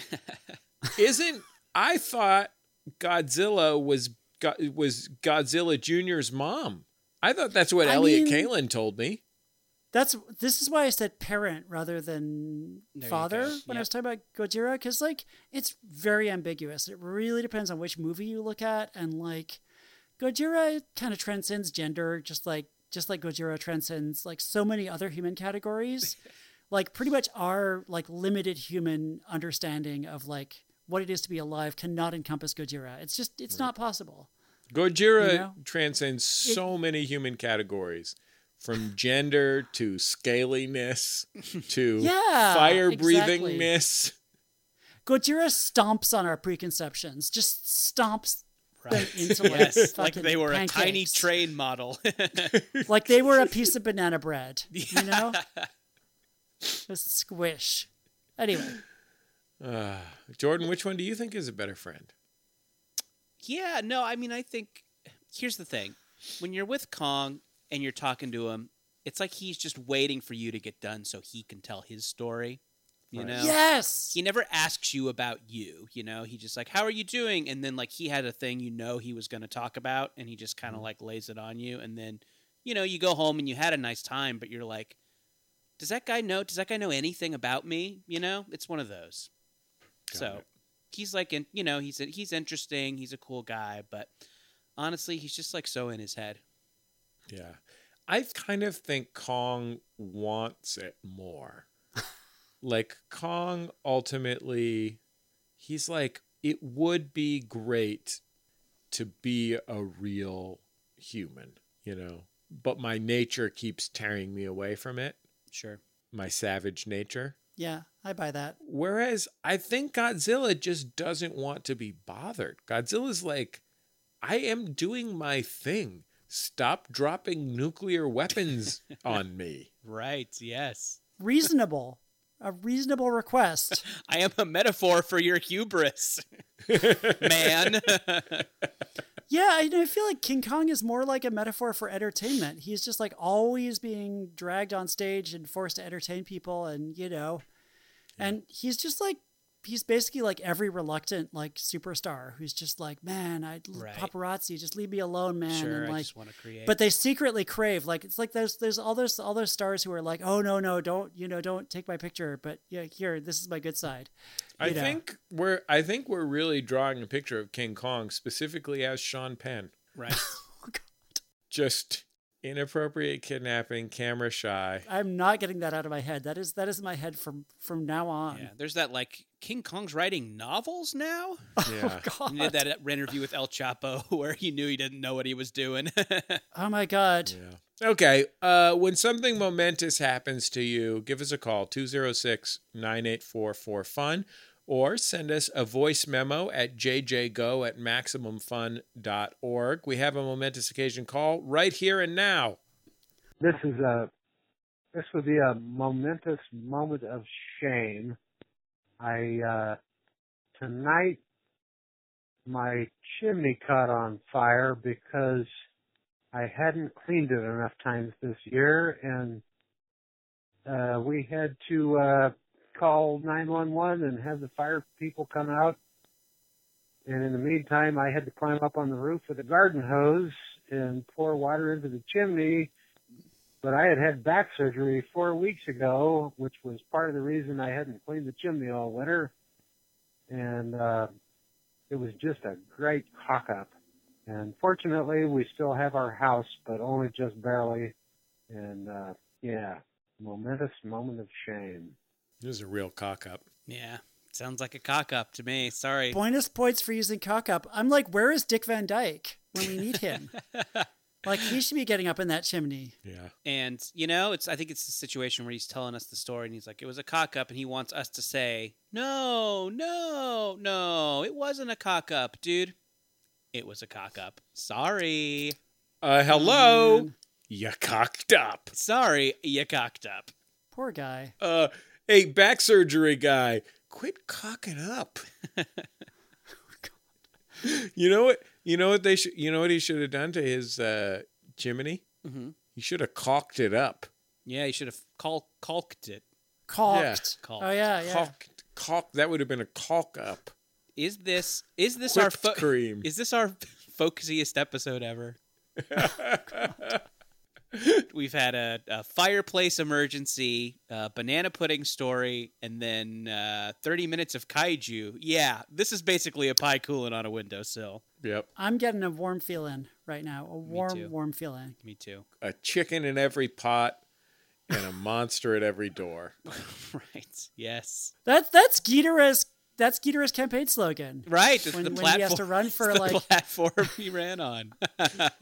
I thought Godzilla was Godzilla Jr.'s mom. I thought that's what Elliot Kalin told me. This is why I said parent rather than father when I was talking about Gojira, because it's very ambiguous. It really depends on which movie you look at, and Gojira kind of transcends gender, just like Gojira transcends so many other human categories. Pretty much our limited human understanding of what it is to be alive cannot encompass Gojira. It's not possible. Gojira transcends so many human categories. from gender to scaliness to Yeah, fire exactly. breathingness. Gojira stomps on our preconceptions, just stomps them into like, Yes, like fucking they were pancakes. a tiny train model. Like they were a piece of banana bread, you know? Just squish. Anyway, Jordan, which one do you think is a better friend? Yeah, no, I mean, I think here's the thing. When you're with Kong and you're talking to him, it's like he's just waiting for you to get done so he can tell his story. You know? yes! He never asks you about you, you know? He just like, how are you doing? And then like he had a thing he was going to talk about and he just kind of like lays it on you. And then, you go home and you had a nice time, but you're like, does that guy know anything about me? It's one of those. So he's like, he's interesting. He's a cool guy, but honestly, he's just like so in his head. Yeah. I kind of think Kong wants it more. Like Kong ultimately, he's like, it would be great to be a real human, but my nature keeps tearing me away from it. Sure. My savage nature. Yeah, I buy that. Whereas I think Godzilla just doesn't want to be bothered. Godzilla's like, I am doing my thing. Stop dropping nuclear weapons on me. Right, yes. Reasonable. A reasonable request. I am a metaphor for your hubris, man. Yeah, I feel like King Kong is more like a metaphor for entertainment. He's just like always being dragged on stage and forced to entertain people, and and he's just like, he's basically like every reluctant like superstar who's just like, man, paparazzi, just leave me alone, man. Sure, and I like, just want to create. but they secretly crave, like, it's like there's all those stars who are like, oh no, don't take my picture, but yeah, here, this is my good side. I think we're really drawing a picture of King Kong specifically as Sean Penn. Right. Oh, God. Just inappropriate kidnapping, camera shy. I'm not getting that out of my head. That is in my head from now on. Yeah, there's that like King Kong's writing novels now. Yeah. Oh, God. You did that interview with El Chapo where he knew he didn't know what he was doing. Oh my God. Yeah. Okay. When something momentous happens to you, give us a call, 206-9844-FUN, or send us a voice memo at jjgo@maximumfun.org. We have a momentous occasion call right here and now. This would be a momentous moment of shame. Tonight my chimney caught on fire because I hadn't cleaned it enough times this year, and we had to call 911 and have the fire people come out. And in the meantime, I had to climb up on the roof with a garden hose and pour water into the chimney. But I had back surgery 4 weeks ago, which was part of the reason I hadn't cleaned the chimney all winter. And it was just a great cock-up. And fortunately, we still have our house, but only just barely. And momentous moment of shame. This is a real cock-up. Yeah, sounds like a cock-up to me. Sorry. Bonus points for using cock-up. I'm like, where is Dick Van Dyke when we need him? Like, he should be getting up in that chimney. Yeah. And, I think it's the situation where he's telling us the story and he's like, it was a cock-up, and he wants us to say, no, it wasn't a cock-up, dude. It was a cock-up. Sorry. Hello? You cocked up. Sorry, you cocked up. Poor guy. Hey, back surgery guy, quit cocking up. You know what he should have done to his chimney? Mm-hmm. He should have caulked it up. Yeah, you should have caulked it. Caulked. Yeah. Caulked. Oh yeah. Caulk. That would have been a caulk up. Is this our cream? Is this our folksiest episode ever? We've had a fireplace emergency, banana pudding story, and then 30 minutes of kaiju. Yeah, this is basically a pie cooling on a windowsill. Yep. I'm getting a warm feeling right now. too. Warm feeling. Me too. A chicken in every pot and a monster at every door. Right. Yes. That's Ghidorah's campaign slogan. Right. It's When the he platform. has to run for it's like the platform he ran on.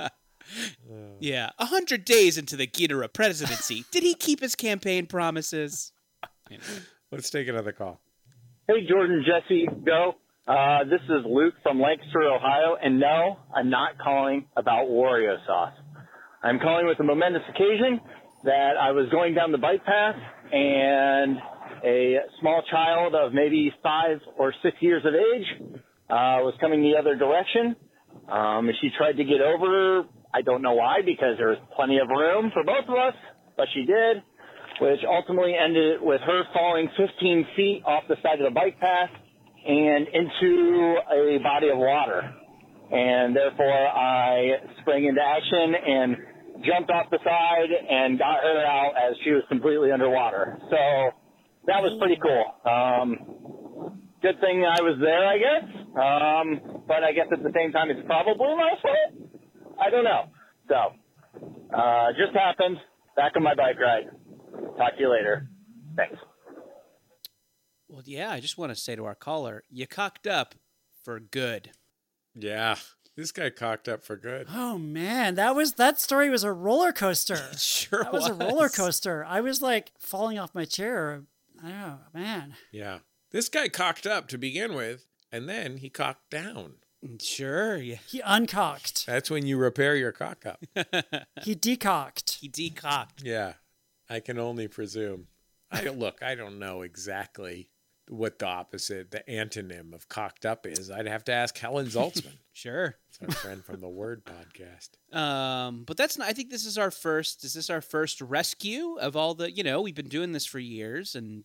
Yeah, 100 days into the Ghidorah presidency, did he keep his campaign promises? You know. Let's take another call. Hey, Jordan, Jesse, go. This is Luke from Lancaster, Ohio, and no, I'm not calling about Wario sauce. I'm calling with a momentous occasion that I was going down the bike path and a small child of maybe 5 or 6 years of age was coming the other direction. She tried to get over. I don't know why, because there was plenty of room for both of us, but she did, which ultimately ended with her falling 15 feet off the side of the bike path and into a body of water. And therefore, I sprang into action and jumped off the side and got her out as she was completely underwater. So that was pretty cool. Good thing I was there, I guess. But I guess at the same time, it's probably my fault. I don't know. So, just happened. Back on my bike ride. Talk to you later. Thanks. Well, yeah, I just want to say to our caller, you cocked up for good. Yeah, this guy cocked up for good. Oh man, that story was a roller coaster. It sure That was a roller coaster. I was like falling off my chair. Oh man. Yeah, this guy cocked up to begin with, and then he cocked down. Sure, yeah. He uncocked. That's when you repair your cock up. He decocked. He decocked. Yeah, I can only presume. I don't know exactly what the opposite, the antonym of cocked up is. I'd have to ask Helen Zaltzman. Sure. It's our friend from the Word podcast. But that's not, I think this is our first rescue of all the, we've been doing this for years, and,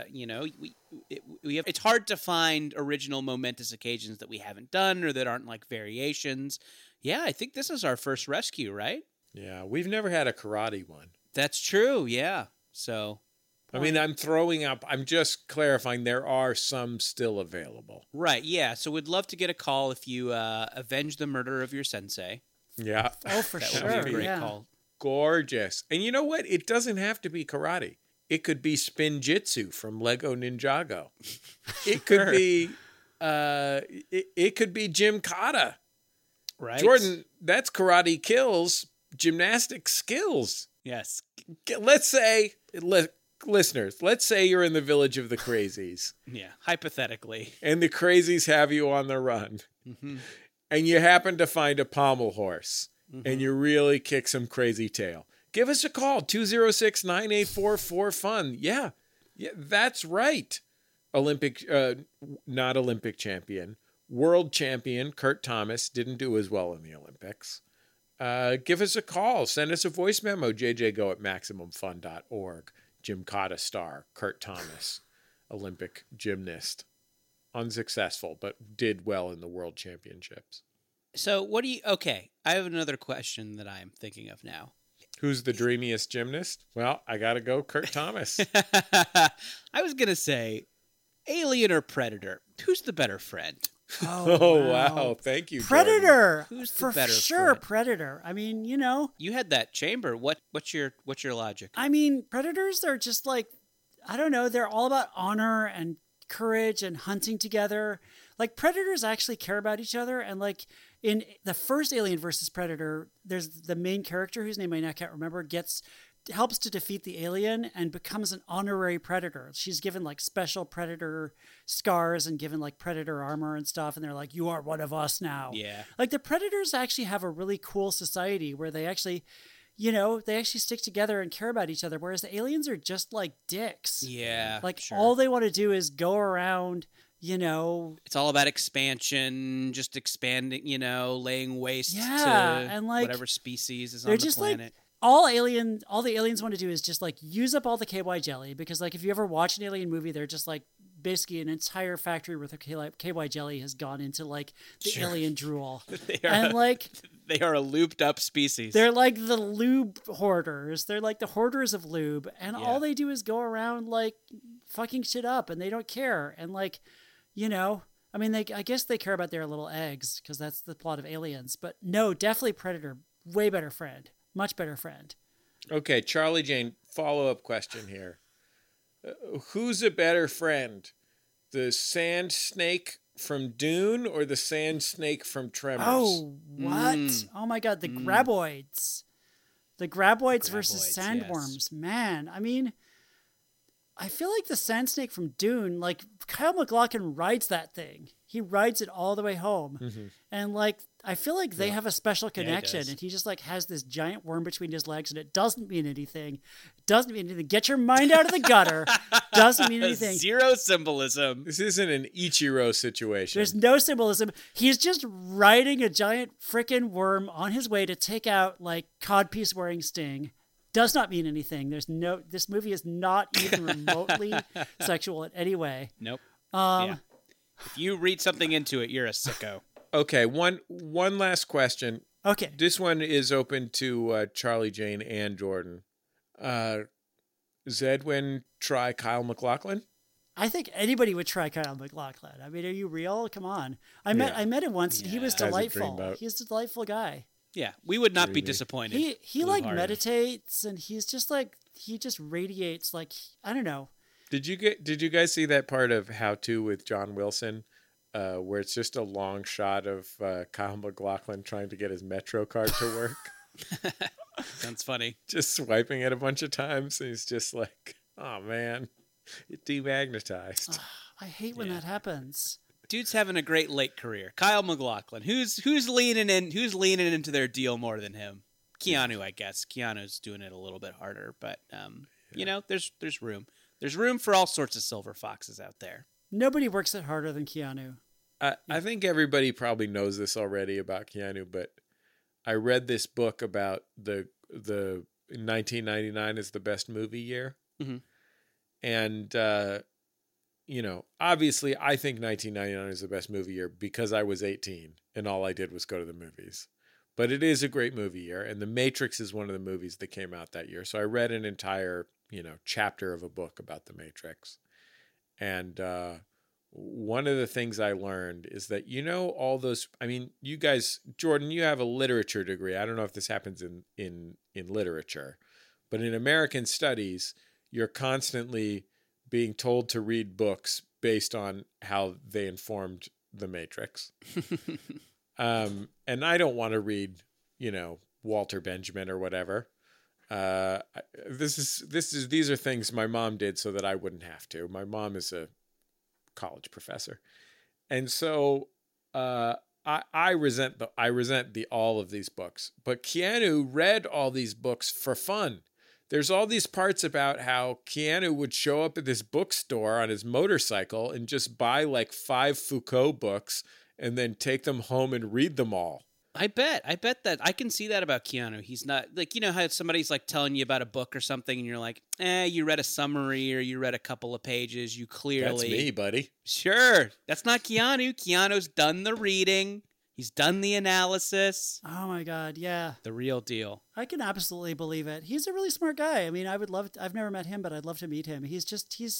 we have, it's hard to find original momentous occasions that we haven't done or that aren't like variations. Yeah, I think this is our first rescue, right? Yeah, we've never had a karate one. That's true, yeah. So... I mean, I'm just clarifying there are some still available. Right, yeah. So we'd love to get a call if you avenge the murder of your sensei. Yeah. Oh, for That sure. would be a great yeah. call. Gorgeous. And you know what? It doesn't have to be karate. It could be spin jitsu from Lego Ninjago. It could be it could be Jim Kata. Right. Jordan, that's karate kills gymnastic skills. Yes. Let's say listeners, let's say you're in the village of the crazies. Yeah, hypothetically. And the crazies have you on the run. Mm-hmm. And you happen to find a pommel horse. Mm-hmm. And you really kick some crazy tail. Give us a call, 206-984-4FUN. Yeah, that's right. Not Olympic champion, world champion Kurt Thomas didn't do as well in the Olympics. Give us a call. Send us a voice memo, jjgo@maximumfun.org. Jim Kata star, Kurt Thomas, Olympic gymnast. Unsuccessful, but did well in the world championships. So okay, I have another question that I'm thinking of now. Who's the dreamiest gymnast? Well, I got to go Kurt Thomas. I was going to say, Alien or Predator? Who's the better friend? Oh, wow. Thank you, Predator. Who's the for better sure, friend? Predator. I mean, You had that chamber. What's your logic? I mean, predators are just like, I don't know, they're all about honor and courage and hunting together. Like, predators actually care about each other. And like in the first Alien versus Predator, there's the main character whose name I now can't remember, helps to defeat the alien and becomes an honorary predator. She's given like special predator scars and given like predator armor and stuff. And they're like, you are one of us now. Yeah. Like, the predators actually have a really cool society where they actually, they actually stick together and care about each other. Whereas the aliens are just like dicks. Yeah. Like, sure. all they want to do is go around, It's all about expansion, just expanding, laying waste to and like, whatever species is they're on the just planet. like, all the aliens want to do is just like use up all the KY jelly, because like if you ever watch an alien movie, they're just like basically an entire factory worth of KY jelly has gone into like the alien drool. They are a looped up species. They're like the lube hoarders. They're like the hoarders of lube, and Yeah. all they do is go around like fucking shit up, and they don't care. And like, I mean, I guess they care about their little eggs because that's the plot of Aliens. But no, definitely Predator, way better friend. Much better friend. Okay, Charlie Jane, follow-up question here. Who's a better friend? The sand snake from Dune or the sand snake from Tremors? Oh, what? Oh my God, the graboids. The graboids versus Graboids, sandworms. yes. Man, I mean, I feel like the sand snake from Dune, like Kyle MacLachlan rides that thing. He rides it all the way home. And like, I feel like they have a special he connection, does. and he just like has this giant worm between his legs, and it doesn't mean anything. It doesn't mean anything. Get your mind out of the gutter. Doesn't mean anything. Zero symbolism. This isn't an Ichiro situation. There's no symbolism. He's just riding a giant frickin' worm on his way to take out like codpiece wearing Sting. Does not mean anything. This movie is not even remotely sexual in any way. Nope. Yeah. If you read something into it, you're a sicko. Okay, one last question. Okay. This one is open to Charlie, Jane, and Jordan. Zedwin try Kyle MacLachlan? I think anybody would try Kyle MacLachlan. I mean, are you real? Come on. I met him once, and he was Guy's a delightful. dreamboat. He's a delightful guy. Yeah, we would not be Dreamy. disappointed. He like Blue-hearted. meditates, and he's just like he just radiates like I don't know. Did you guys see that part of How To with John Wilson, where it's just a long shot of Kyle MacLachlan trying to get his Metro card to work, Sounds funny. just swiping it a bunch of times, and he's just like, "Oh man, it demagnetized." I hate when that happens. Dude's having a great late career. Kyle MacLachlan. Who's leaning in? Who's leaning into their deal more than him? Keanu, I guess. Keanu's doing it a little bit harder, but you know, there's room. There's room for all sorts of silver foxes out there. Nobody works it harder than Keanu. I think everybody probably knows this already about Keanu, but I read this book about the 1999 is the best movie year, and you know, obviously, I think 1999 is the best movie year because I was 18 and all I did was go to the movies. But it is a great movie year, and The Matrix is one of the movies that came out that year. So I read an entire, chapter of a book about The Matrix. And one of the things I learned is that, all those, I mean, you guys, Jordan, you have a literature degree. I don't know if this happens in literature, but in American studies, you're constantly being told to read books based on how they informed The Matrix. And I don't want to read, Walter Benjamin or whatever. These are things my mom did so that I wouldn't have to. My mom is a college professor. And so, I resent all of these books, but Keanu read all these books for fun. There's all these parts about how Keanu would show up at this bookstore on his motorcycle and just buy like 5 Foucault books and then take them home and read them all. I bet that I can see that about Keanu. He's not like, how somebody's like telling you about a book or something and you're like, you read a summary or you read a couple of pages. You clearly. That's me, buddy. Sure. That's not Keanu. Keanu's done the reading. He's done the analysis. Oh my God, yeah. The real deal. I can absolutely believe it. He's a really smart guy. I mean, I've never met him, but I'd love to meet him. He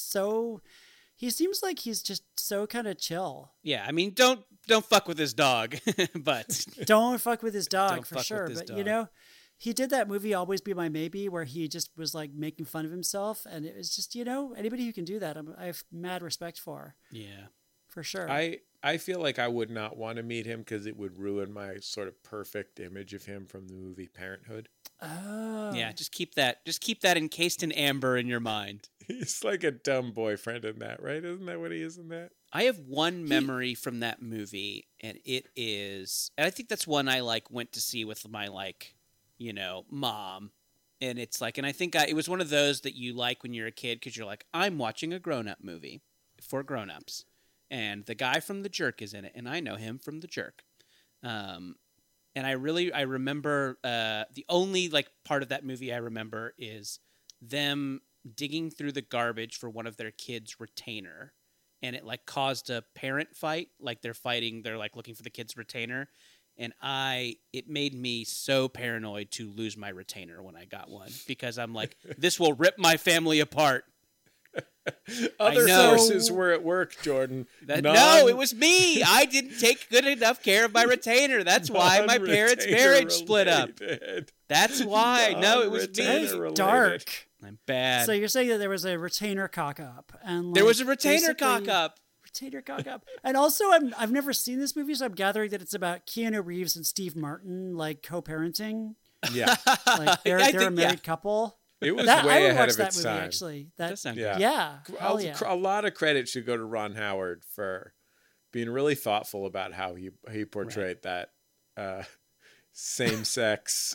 seems like he's just so kind of chill. Yeah, I mean, don't fuck with his dog, but don't fuck with his dog Don't for fuck sure. with his But dog. he did that movie Always Be My Maybe where he just was like making fun of himself, and it was just anybody who can do that, I have mad respect for. Yeah. For sure. I feel like I would not want to meet him because it would ruin my sort of perfect image of him from the movie Parenthood. Oh. Yeah, just keep that encased in amber in your mind. He's like a dumb boyfriend in that, right? Isn't that what he is in that? I have one memory from that movie, and I think that's one I went to see with my mom, and it's and I think it was one of those that you like when you're a kid because you're like, I'm watching a grown-up movie for grown-ups, and the guy from The Jerk is in it, and I know him from The Jerk, and I remember the only part of that movie I remember is them digging through the garbage for one of their kids' retainer. And it caused a parent fight. They're looking for the kid's retainer. And it made me so paranoid to lose my retainer when I got one. Because I'm like, this will rip my family apart. Other sources were at work, Jordan. No, it was me. I didn't take good enough care of my retainer. That's why my parents' marriage split up. That's why. No, it was me. That is dark. I'm bad. So you're saying that there was a retainer cock up, and there was a retainer cock up. take your cock up. And also, I've never seen this movie, so I'm gathering that it's about Keanu Reeves and Steve Martin, like co-parenting. Yeah. Like they're a married couple. It was I way would ahead watch of that its movie, time. actually. Does sound Yeah. good. Yeah. Hell yeah. A lot of credit should go to Ron Howard for being really thoughtful about how he portrayed that same-sex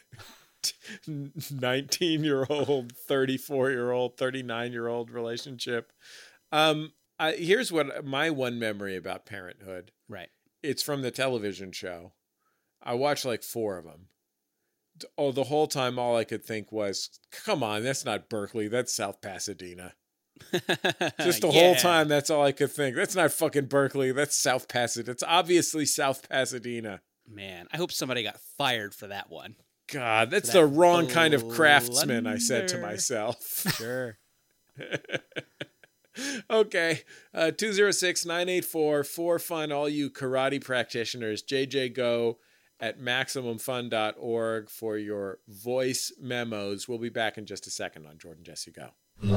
19-year-old, 34-year-old, 39-year-old relationship. Here's what my one memory about Parenthood. Right. It's from the television show. I watched like 4 of them. Oh, the whole time all I could think was, come on, that's not Berkeley, that's South Pasadena. Just the whole time, that's all I could think. That's not fucking Berkeley, that's South Pasadena. It's obviously South Pasadena. Man, I hope somebody got fired for that one. God, that's the wrong kind of craftsman, I said to myself. Sure. Okay, 206-984-4FUN, all you karate practitioners. JJ Go at MaximumFun.org for your voice memos. We'll be back in just a second on Jordan Jesse Go.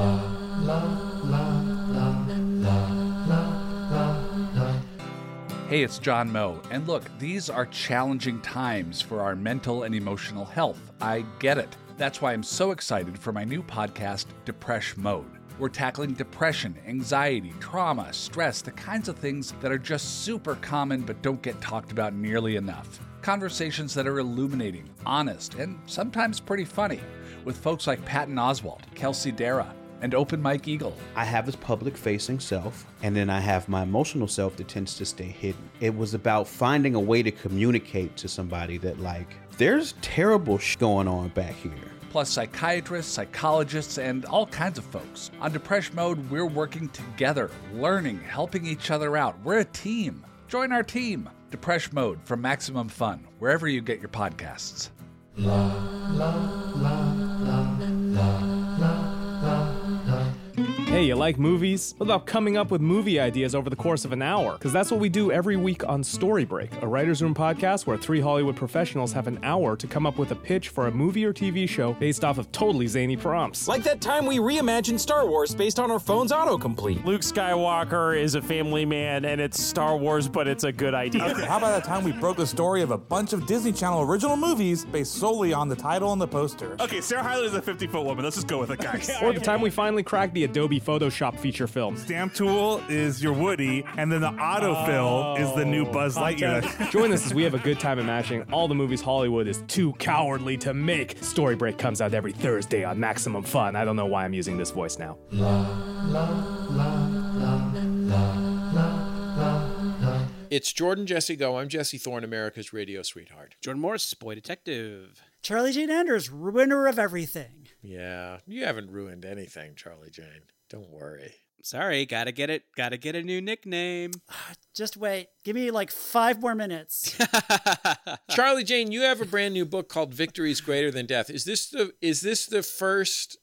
Hey, it's John Moe. And look, these are challenging times for our mental and emotional health. I get it. That's why I'm so excited for my new podcast, Depression Mode. We're tackling depression, anxiety, trauma, stress, the kinds of things that are just super common but don't get talked about nearly enough. Conversations that are illuminating, honest, and sometimes pretty funny, with folks like Patton Oswalt, Kelsey Dara, and Open Mike Eagle. I have this public-facing self, and then I have my emotional self that tends to stay hidden. It was about finding a way to communicate to somebody that, like, there's terrible going on back here. Plus psychiatrists, psychologists, and all kinds of folks. On Depression Mode, we're working together, learning, helping each other out. We're a team. Join our team. Depression Mode from Maximum Fun, wherever you get your podcasts. Hey, you like movies? What about coming up with movie ideas over the course of an hour? Because that's what we do every week on Story Break, a writer's room podcast where 3 Hollywood professionals have an hour to come up with a pitch for a movie or TV show based off of totally zany prompts. Like that time we reimagined Star Wars based on our phone's autocomplete. Luke Skywalker is a family man and it's Star Wars, but it's a good idea. Okay, how about that time we broke the story of a bunch of Disney Channel original movies based solely on the title and the poster? Okay, Sarah Hyland is a 50-foot woman. Let's just go with it, guys. Or the time we finally cracked the Adobe Photoshop feature film. Stamp Tool is your Woody, and then the autofill is the new Buzz Lightyear. Join us as we have a good time imagining all the movies Hollywood is too cowardly to make. Story Break comes out every Thursday on Maximum Fun. I don't know why I'm using this voice now. It's Jordan Jesse Go. I'm Jesse Thorne, America's radio sweetheart. Jordan Morris, boy detective. Charlie Jane Anders, ruiner of everything. Yeah, you haven't ruined anything, Charlie Jane. Don't worry. Sorry, gotta get a new nickname. Just wait. Give me like 5 more minutes. Charlie Jane, you have a brand new book called Victory is Greater Than Death. Is this the first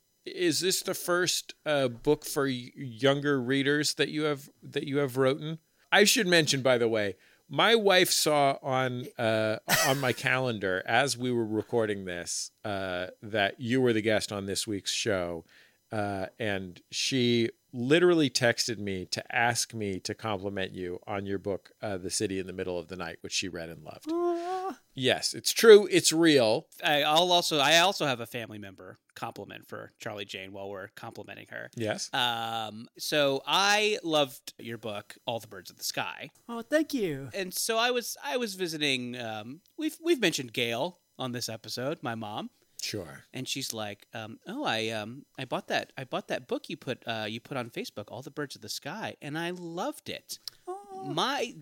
book for younger readers that you have written? I should mention, by the way, my wife saw on my calendar as we were recording this that you were the guest on this week's show, and she literally texted me to ask me to compliment you on your book, The City in the Middle of the Night, which she read and loved. Yes, it's true. It's real. I also have a family member compliment for Charlie Jane while we're complimenting her. Yes. So I loved your book, All the Birds of the Sky. Oh, thank you. And so I was visiting. We've mentioned Gail on this episode, my mom. Sure. And she's like, I bought that book you put on Facebook, All the Birds of the Sky, and I loved it. Oh.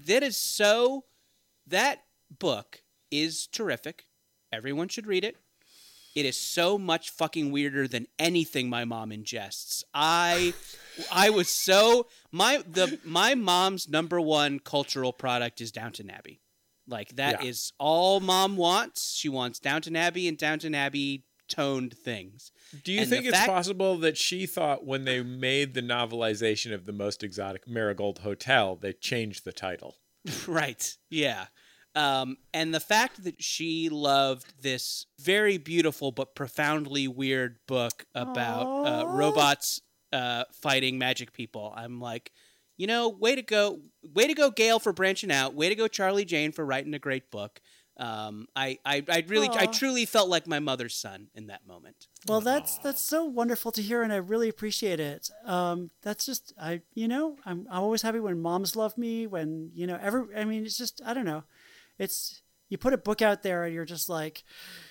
That book is terrific. Everyone should read it. It is so much fucking weirder than anything my mom ingests. My mom's number one cultural product is Downton Abbey. Like, that is all mom wants. She wants Downton Abbey and Downton Abbey toned things. Do you think it's possible that she thought when they made the novelization of The Most Exotic Marigold Hotel, they changed the title? Right. Yeah. And the fact that she loved this very beautiful but profoundly weird book about robots fighting magic people, I'm like, way to go, Gail, for branching out. Way to go, Charlie Jane, for writing a great book. I truly felt like my mother's son in that moment. Well, that's so wonderful to hear, and I really appreciate it. That's just I'm always happy when moms love me. When it's just, I don't know. It's, you put a book out there and you're just like,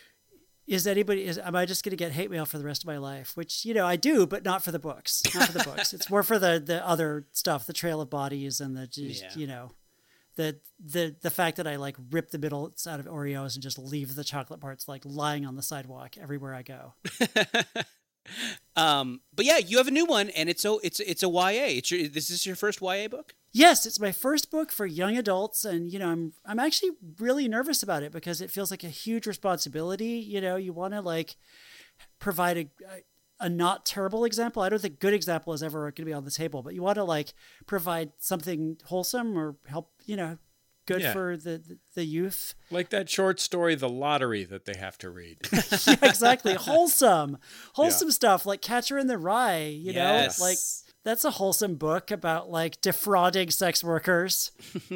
am I just going to get hate mail for the rest of my life? Which, I do, but not for the books. Not for the books. It's more for the other stuff, the Trail of Bodies and the fact that I like rip the middle out of Oreos and just leave the chocolate parts like lying on the sidewalk everywhere I go. But yeah, you have a new one, and it's a YA. Is this your first YA book? Yes, it's my first book for young adults, and I'm actually really nervous about it because it feels like a huge responsibility. You want to like provide a not terrible example. I don't think good example is ever going to be on the table, but you want to like provide something wholesome or help, good for the youth. Like that short story, The Lottery, that they have to read. Yeah, exactly. Wholesome stuff like Catcher in the Rye, know, like that's a wholesome book about like defrauding sex workers.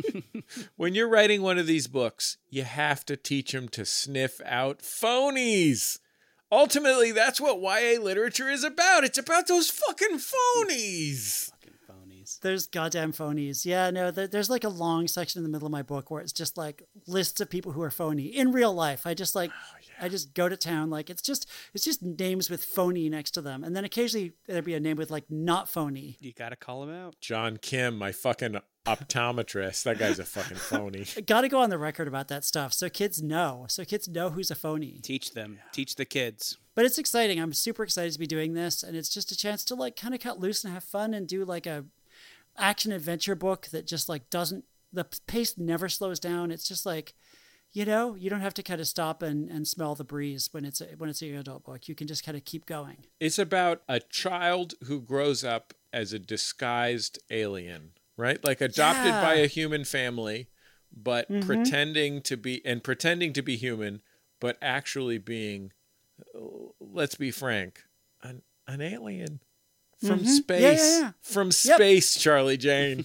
When you're writing one of these books, you have to teach them to sniff out phonies. Ultimately, that's what YA literature is about. It's about those fucking phonies. There's goddamn phonies. Yeah, no, there's like a long section in the middle of my book where it's just like lists of people who are phony in real life. I just I just go to town. Like it's just names with phony next to them. And then occasionally there'd be a name with like not phony. You got to call him out. John Kim, my fucking optometrist. That guy's a fucking phony. I got to go on the record about that stuff. So kids know who's a phony. Teach them. Teach the kids. But it's exciting. I'm super excited to be doing this. And it's just a chance to like kind of cut loose and have fun and do like a action adventure book that just like the pace never slows down. It's just like, you don't have to kind of stop and smell the breeze when it's a young adult book. You can just kind of keep going. It's about a child who grows up as a disguised alien, right? Like adopted by a human family, but pretending to be human, but actually being, let's be frank, an alien. From space. Yeah. From space, Charlie Jane.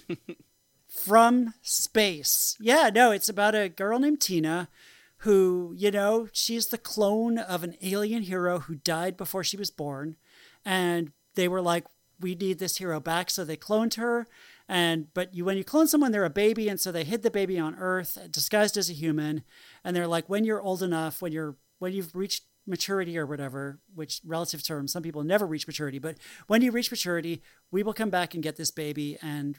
From space. Yeah, no, it's about a girl named Tina who, she's the clone of an alien hero who died before she was born. And they were like, we need this hero back. So they cloned her. But when you clone someone, they're a baby. And so they hid the baby on Earth disguised as a human. And they're like, when you're old enough, when you've reached maturity or whatever, which relative term, some people never reach maturity, but when you reach maturity, we will come back and get this baby, and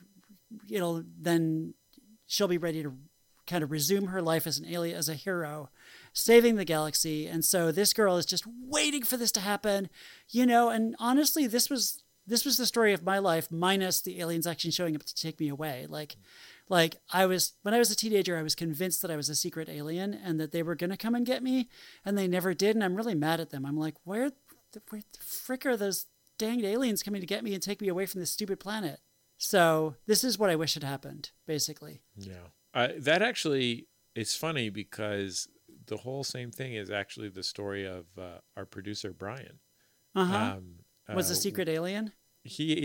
then she'll be ready to kind of resume her life as an alien, as a hero, saving the galaxy. And so this girl is just waiting for this to happen, and honestly, this was the story of my life, minus the aliens actually showing up to take me away. When I was a teenager, I was convinced that I was a secret alien and that they were going to come and get me, and they never did. And I'm really mad at them. I'm like, where the frick are those danged aliens coming to get me and take me away from this stupid planet? So this is what I wish had happened, basically. Yeah. That actually, it's funny because the whole same thing is actually the story of our producer, Brian. Was a secret alien? He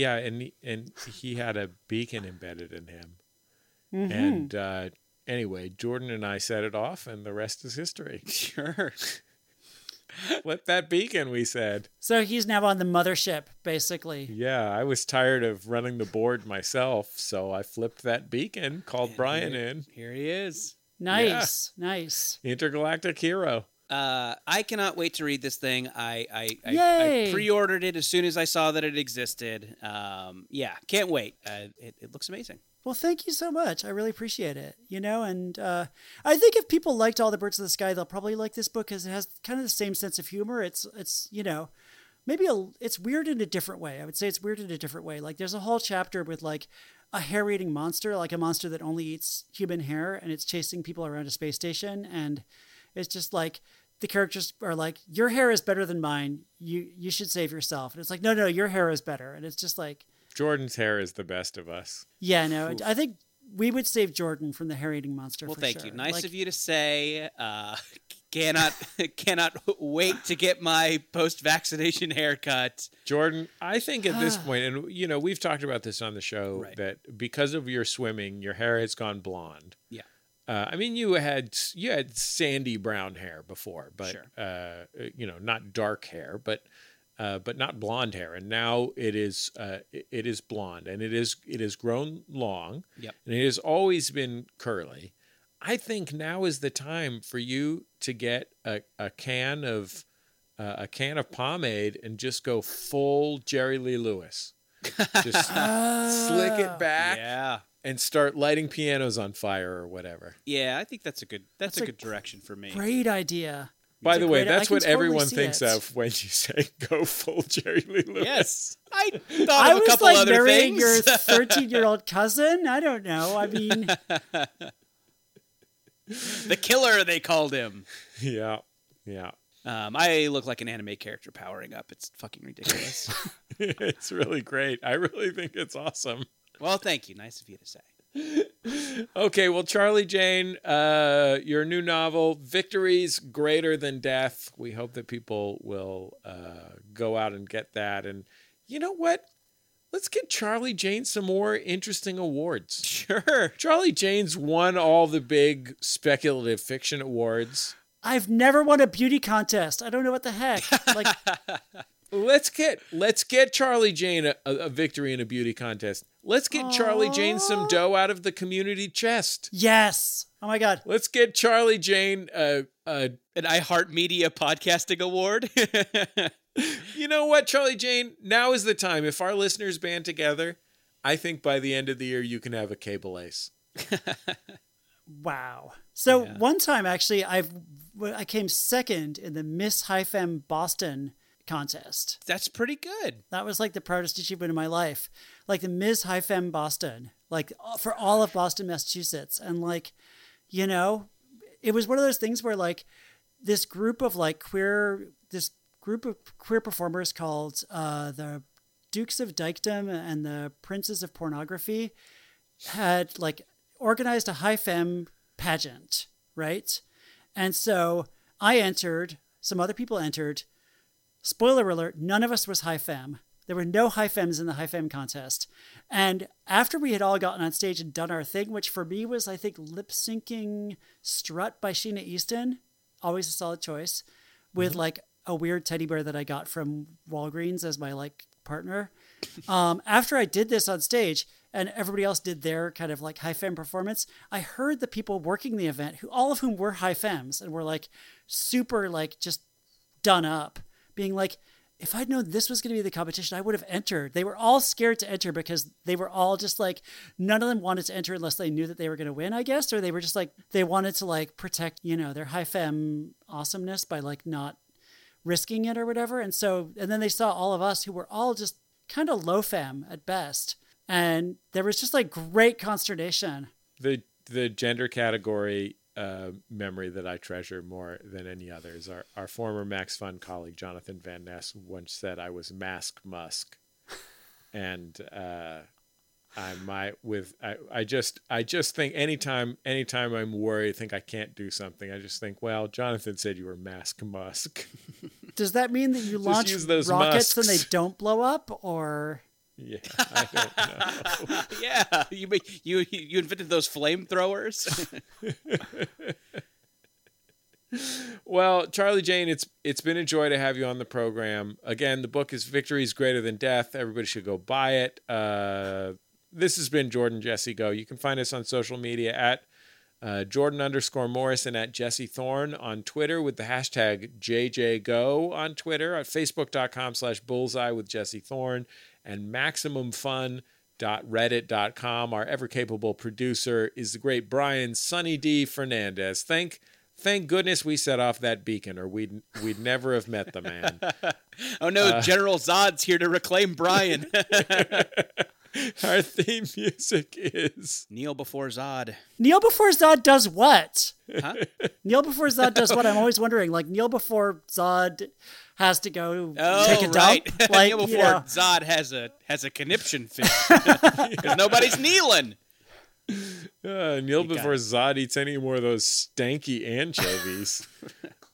had a beacon embedded in him. And anyway, Jordan and I set it off, and the rest is history. Sure. Flip that beacon, we said. So he's now on the mothership, basically. Yeah, I was tired of running the board myself, so I flipped that beacon, called Brian in. Here he is. Nice, nice. Intergalactic hero. I cannot wait to read this thing. I pre-ordered it as soon as I saw that it existed. Can't wait. It looks amazing. Well, thank you so much. I really appreciate it. And I think if people liked All the Birds of the Sky, they'll probably like this book because it has kind of the same sense of humor. It's maybe it's weird in a different way. I would say it's weird in a different way. Like there's a whole chapter with like a hair-eating monster, like a monster that only eats human hair, and it's chasing people around a space station. And it's just like the characters are like, your hair is better than mine. You should save yourself. And it's like, no, your hair is better. And it's just like, Jordan's hair is the best of us. Yeah, no, oof. I think we would save Jordan from the hair-eating monster. Well, for thank sure. you. Nice of you to say. Cannot wait to get my post-vaccination haircut. Jordan, I think at this point, and we've talked about this on the show, that because of your swimming, your hair has gone blonde. Yeah. I mean, you had sandy brown hair before, but sure. Not dark hair, but not blonde hair, and now it is blonde, and it has grown long. Yep. And it has always been curly. I think now is the time for you to get a can of pomade and just go full Jerry Lee Lewis. Just slick it back, and start lighting pianos on fire or whatever. Yeah, I think that's a good direction for me. Great idea. By the way, that's what everyone thinks of when you say go full Jerry Lee Lewis. Yes. I thought of a couple other marrying things. your 13-year-old cousin? I don't know. I mean... The Killer, they called him. Yeah. I look like an anime character powering up. It's fucking ridiculous. It's really great. I really think it's awesome. Well, thank you. Nice of you to say. Okay, well, Charlie Jane, your new novel, Victories Greater Than Death. We hope that people will go out and get that. And you know what? Let's get Charlie Jane some more interesting awards. Sure. Charlie Jane's won all the big speculative fiction awards. I've never won a beauty contest. I don't know what the heck. Like, let's get Charlie Jane a victory in a beauty contest. Let's get Charlie Jane some dough out of the community chest. Yes. Oh my God. Let's get Charlie Jane an iHeartMedia podcasting award. You know what, Charlie Jane? Now is the time. If our listeners band together, I think by the end of the year you can have a cable ace. Wow. So one time, actually, I came second in the Miss Hi-Fem Boston contest. That's pretty good. That was like the proudest achievement of my life. Like the Ms. Hi-Fem Boston, like for all of Boston, Massachusetts. And like, it was one of those things where like this group of queer performers called the Dukes of Dykedom and the Princes of Pornography had like organized a Hi-Fem pageant, right? And so I entered, some other people entered. Spoiler alert, none of us was Hi-Fem. There were no Hi-Fems in the Hi-Fem contest. And after we had all gotten on stage and done our thing, which for me was, I think, lip-syncing Strut by Sheena Easton, always a solid choice, with like a weird teddy bear that I got from Walgreens as my like partner. After I did this on stage and everybody else did their kind of like Hi-Fem performance, I heard the people working the event, all of whom were Hi-Fems and were like super like just done up, being like, if I'd known this was going to be the competition, I would have entered. They were all scared to enter because they were all just like, none of them wanted to enter unless they knew that they were going to win, I guess. Or they were just like, they wanted to like protect, their Hi-Fem awesomeness by like not risking it or whatever. And then they saw all of us who were all just kind of low femme at best. And there was just like great consternation. The gender category memory that I treasure more than any others. Our former Max Fun colleague, Jonathan Van Ness, once said I was Mask Musk. And I just think anytime I'm worried, think I can't do something, I just think, well, Jonathan said you were Mask Musk. Does that mean that you launch rockets musks. and they don't blow up, or? Yeah, I don't know. Yeah, you invented those flamethrowers. Well, Charlie Jane, it's been a joy to have you on the program. Again, the book is Victories Greater Than Death. Everybody should go buy it. This has been Jordan Jesse Go. You can find us on social media at Jordan_Morris and at Jesse Thorne on Twitter with the hashtag JJGo on Twitter, at Facebook.com/bullseye with Jesse Thorne, and MaximumFun.reddit.com. Our ever-capable producer is the great Brian Sunny D. Fernandez. Thank goodness we set off that beacon, or we'd never have met the man. Oh no, General Zod's here to reclaim Brian. Our theme music is Kneel Before Zod. Kneel Before Zod does what? Huh? Kneel Before Zod does what? I'm always wondering. Like, kneel before Zod has to go take a dump. Like, kneel before Zod has a conniption fit. Because nobody's kneeling. Kneel before Zod eats any more of those stanky anchovies.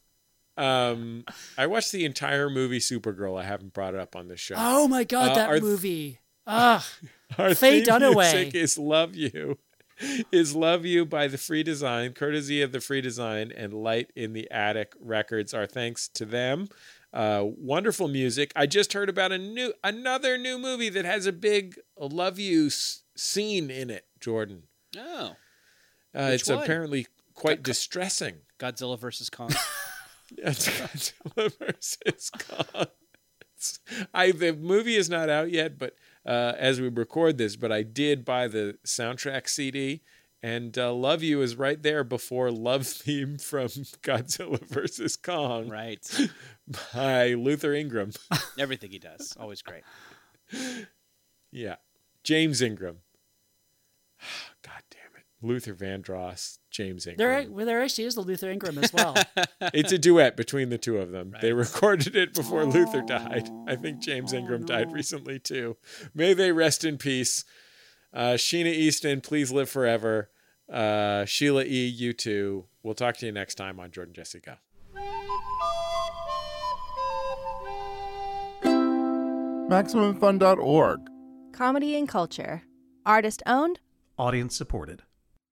I watched the entire movie Supergirl. I haven't brought it up on this show. Oh my God, that movie. Our Faye theme Dunaway. music is Love You. Is Love You by The Free Design, courtesy of The Free Design and Light in the Attic Records. Our thanks to them. Wonderful music. I just heard about another new movie that has a big Love You scene in it, Jordan. Oh. It's apparently quite distressing. Godzilla versus Kong. It's Godzilla versus Kong. The movie is not out yet, but as we record this, but I did buy the soundtrack CD, and Love You is right there before Love Theme from Godzilla vs. Kong. Right. By Luther Ingram. Everything he does. Always great. Yeah. James Ingram. God damn it. Luther Vandross, James Ingram. There actually is the Luther Ingram as well. It's a duet between the two of them. Right. They recorded it before Luther died. I think James Ingram died recently too. May they rest in peace. Sheena Easton, please live forever. Sheila E., you too. We'll talk to you next time on Jordan Jesse Go. MaximumFun.org. Comedy and culture. Artist owned. Audience supported.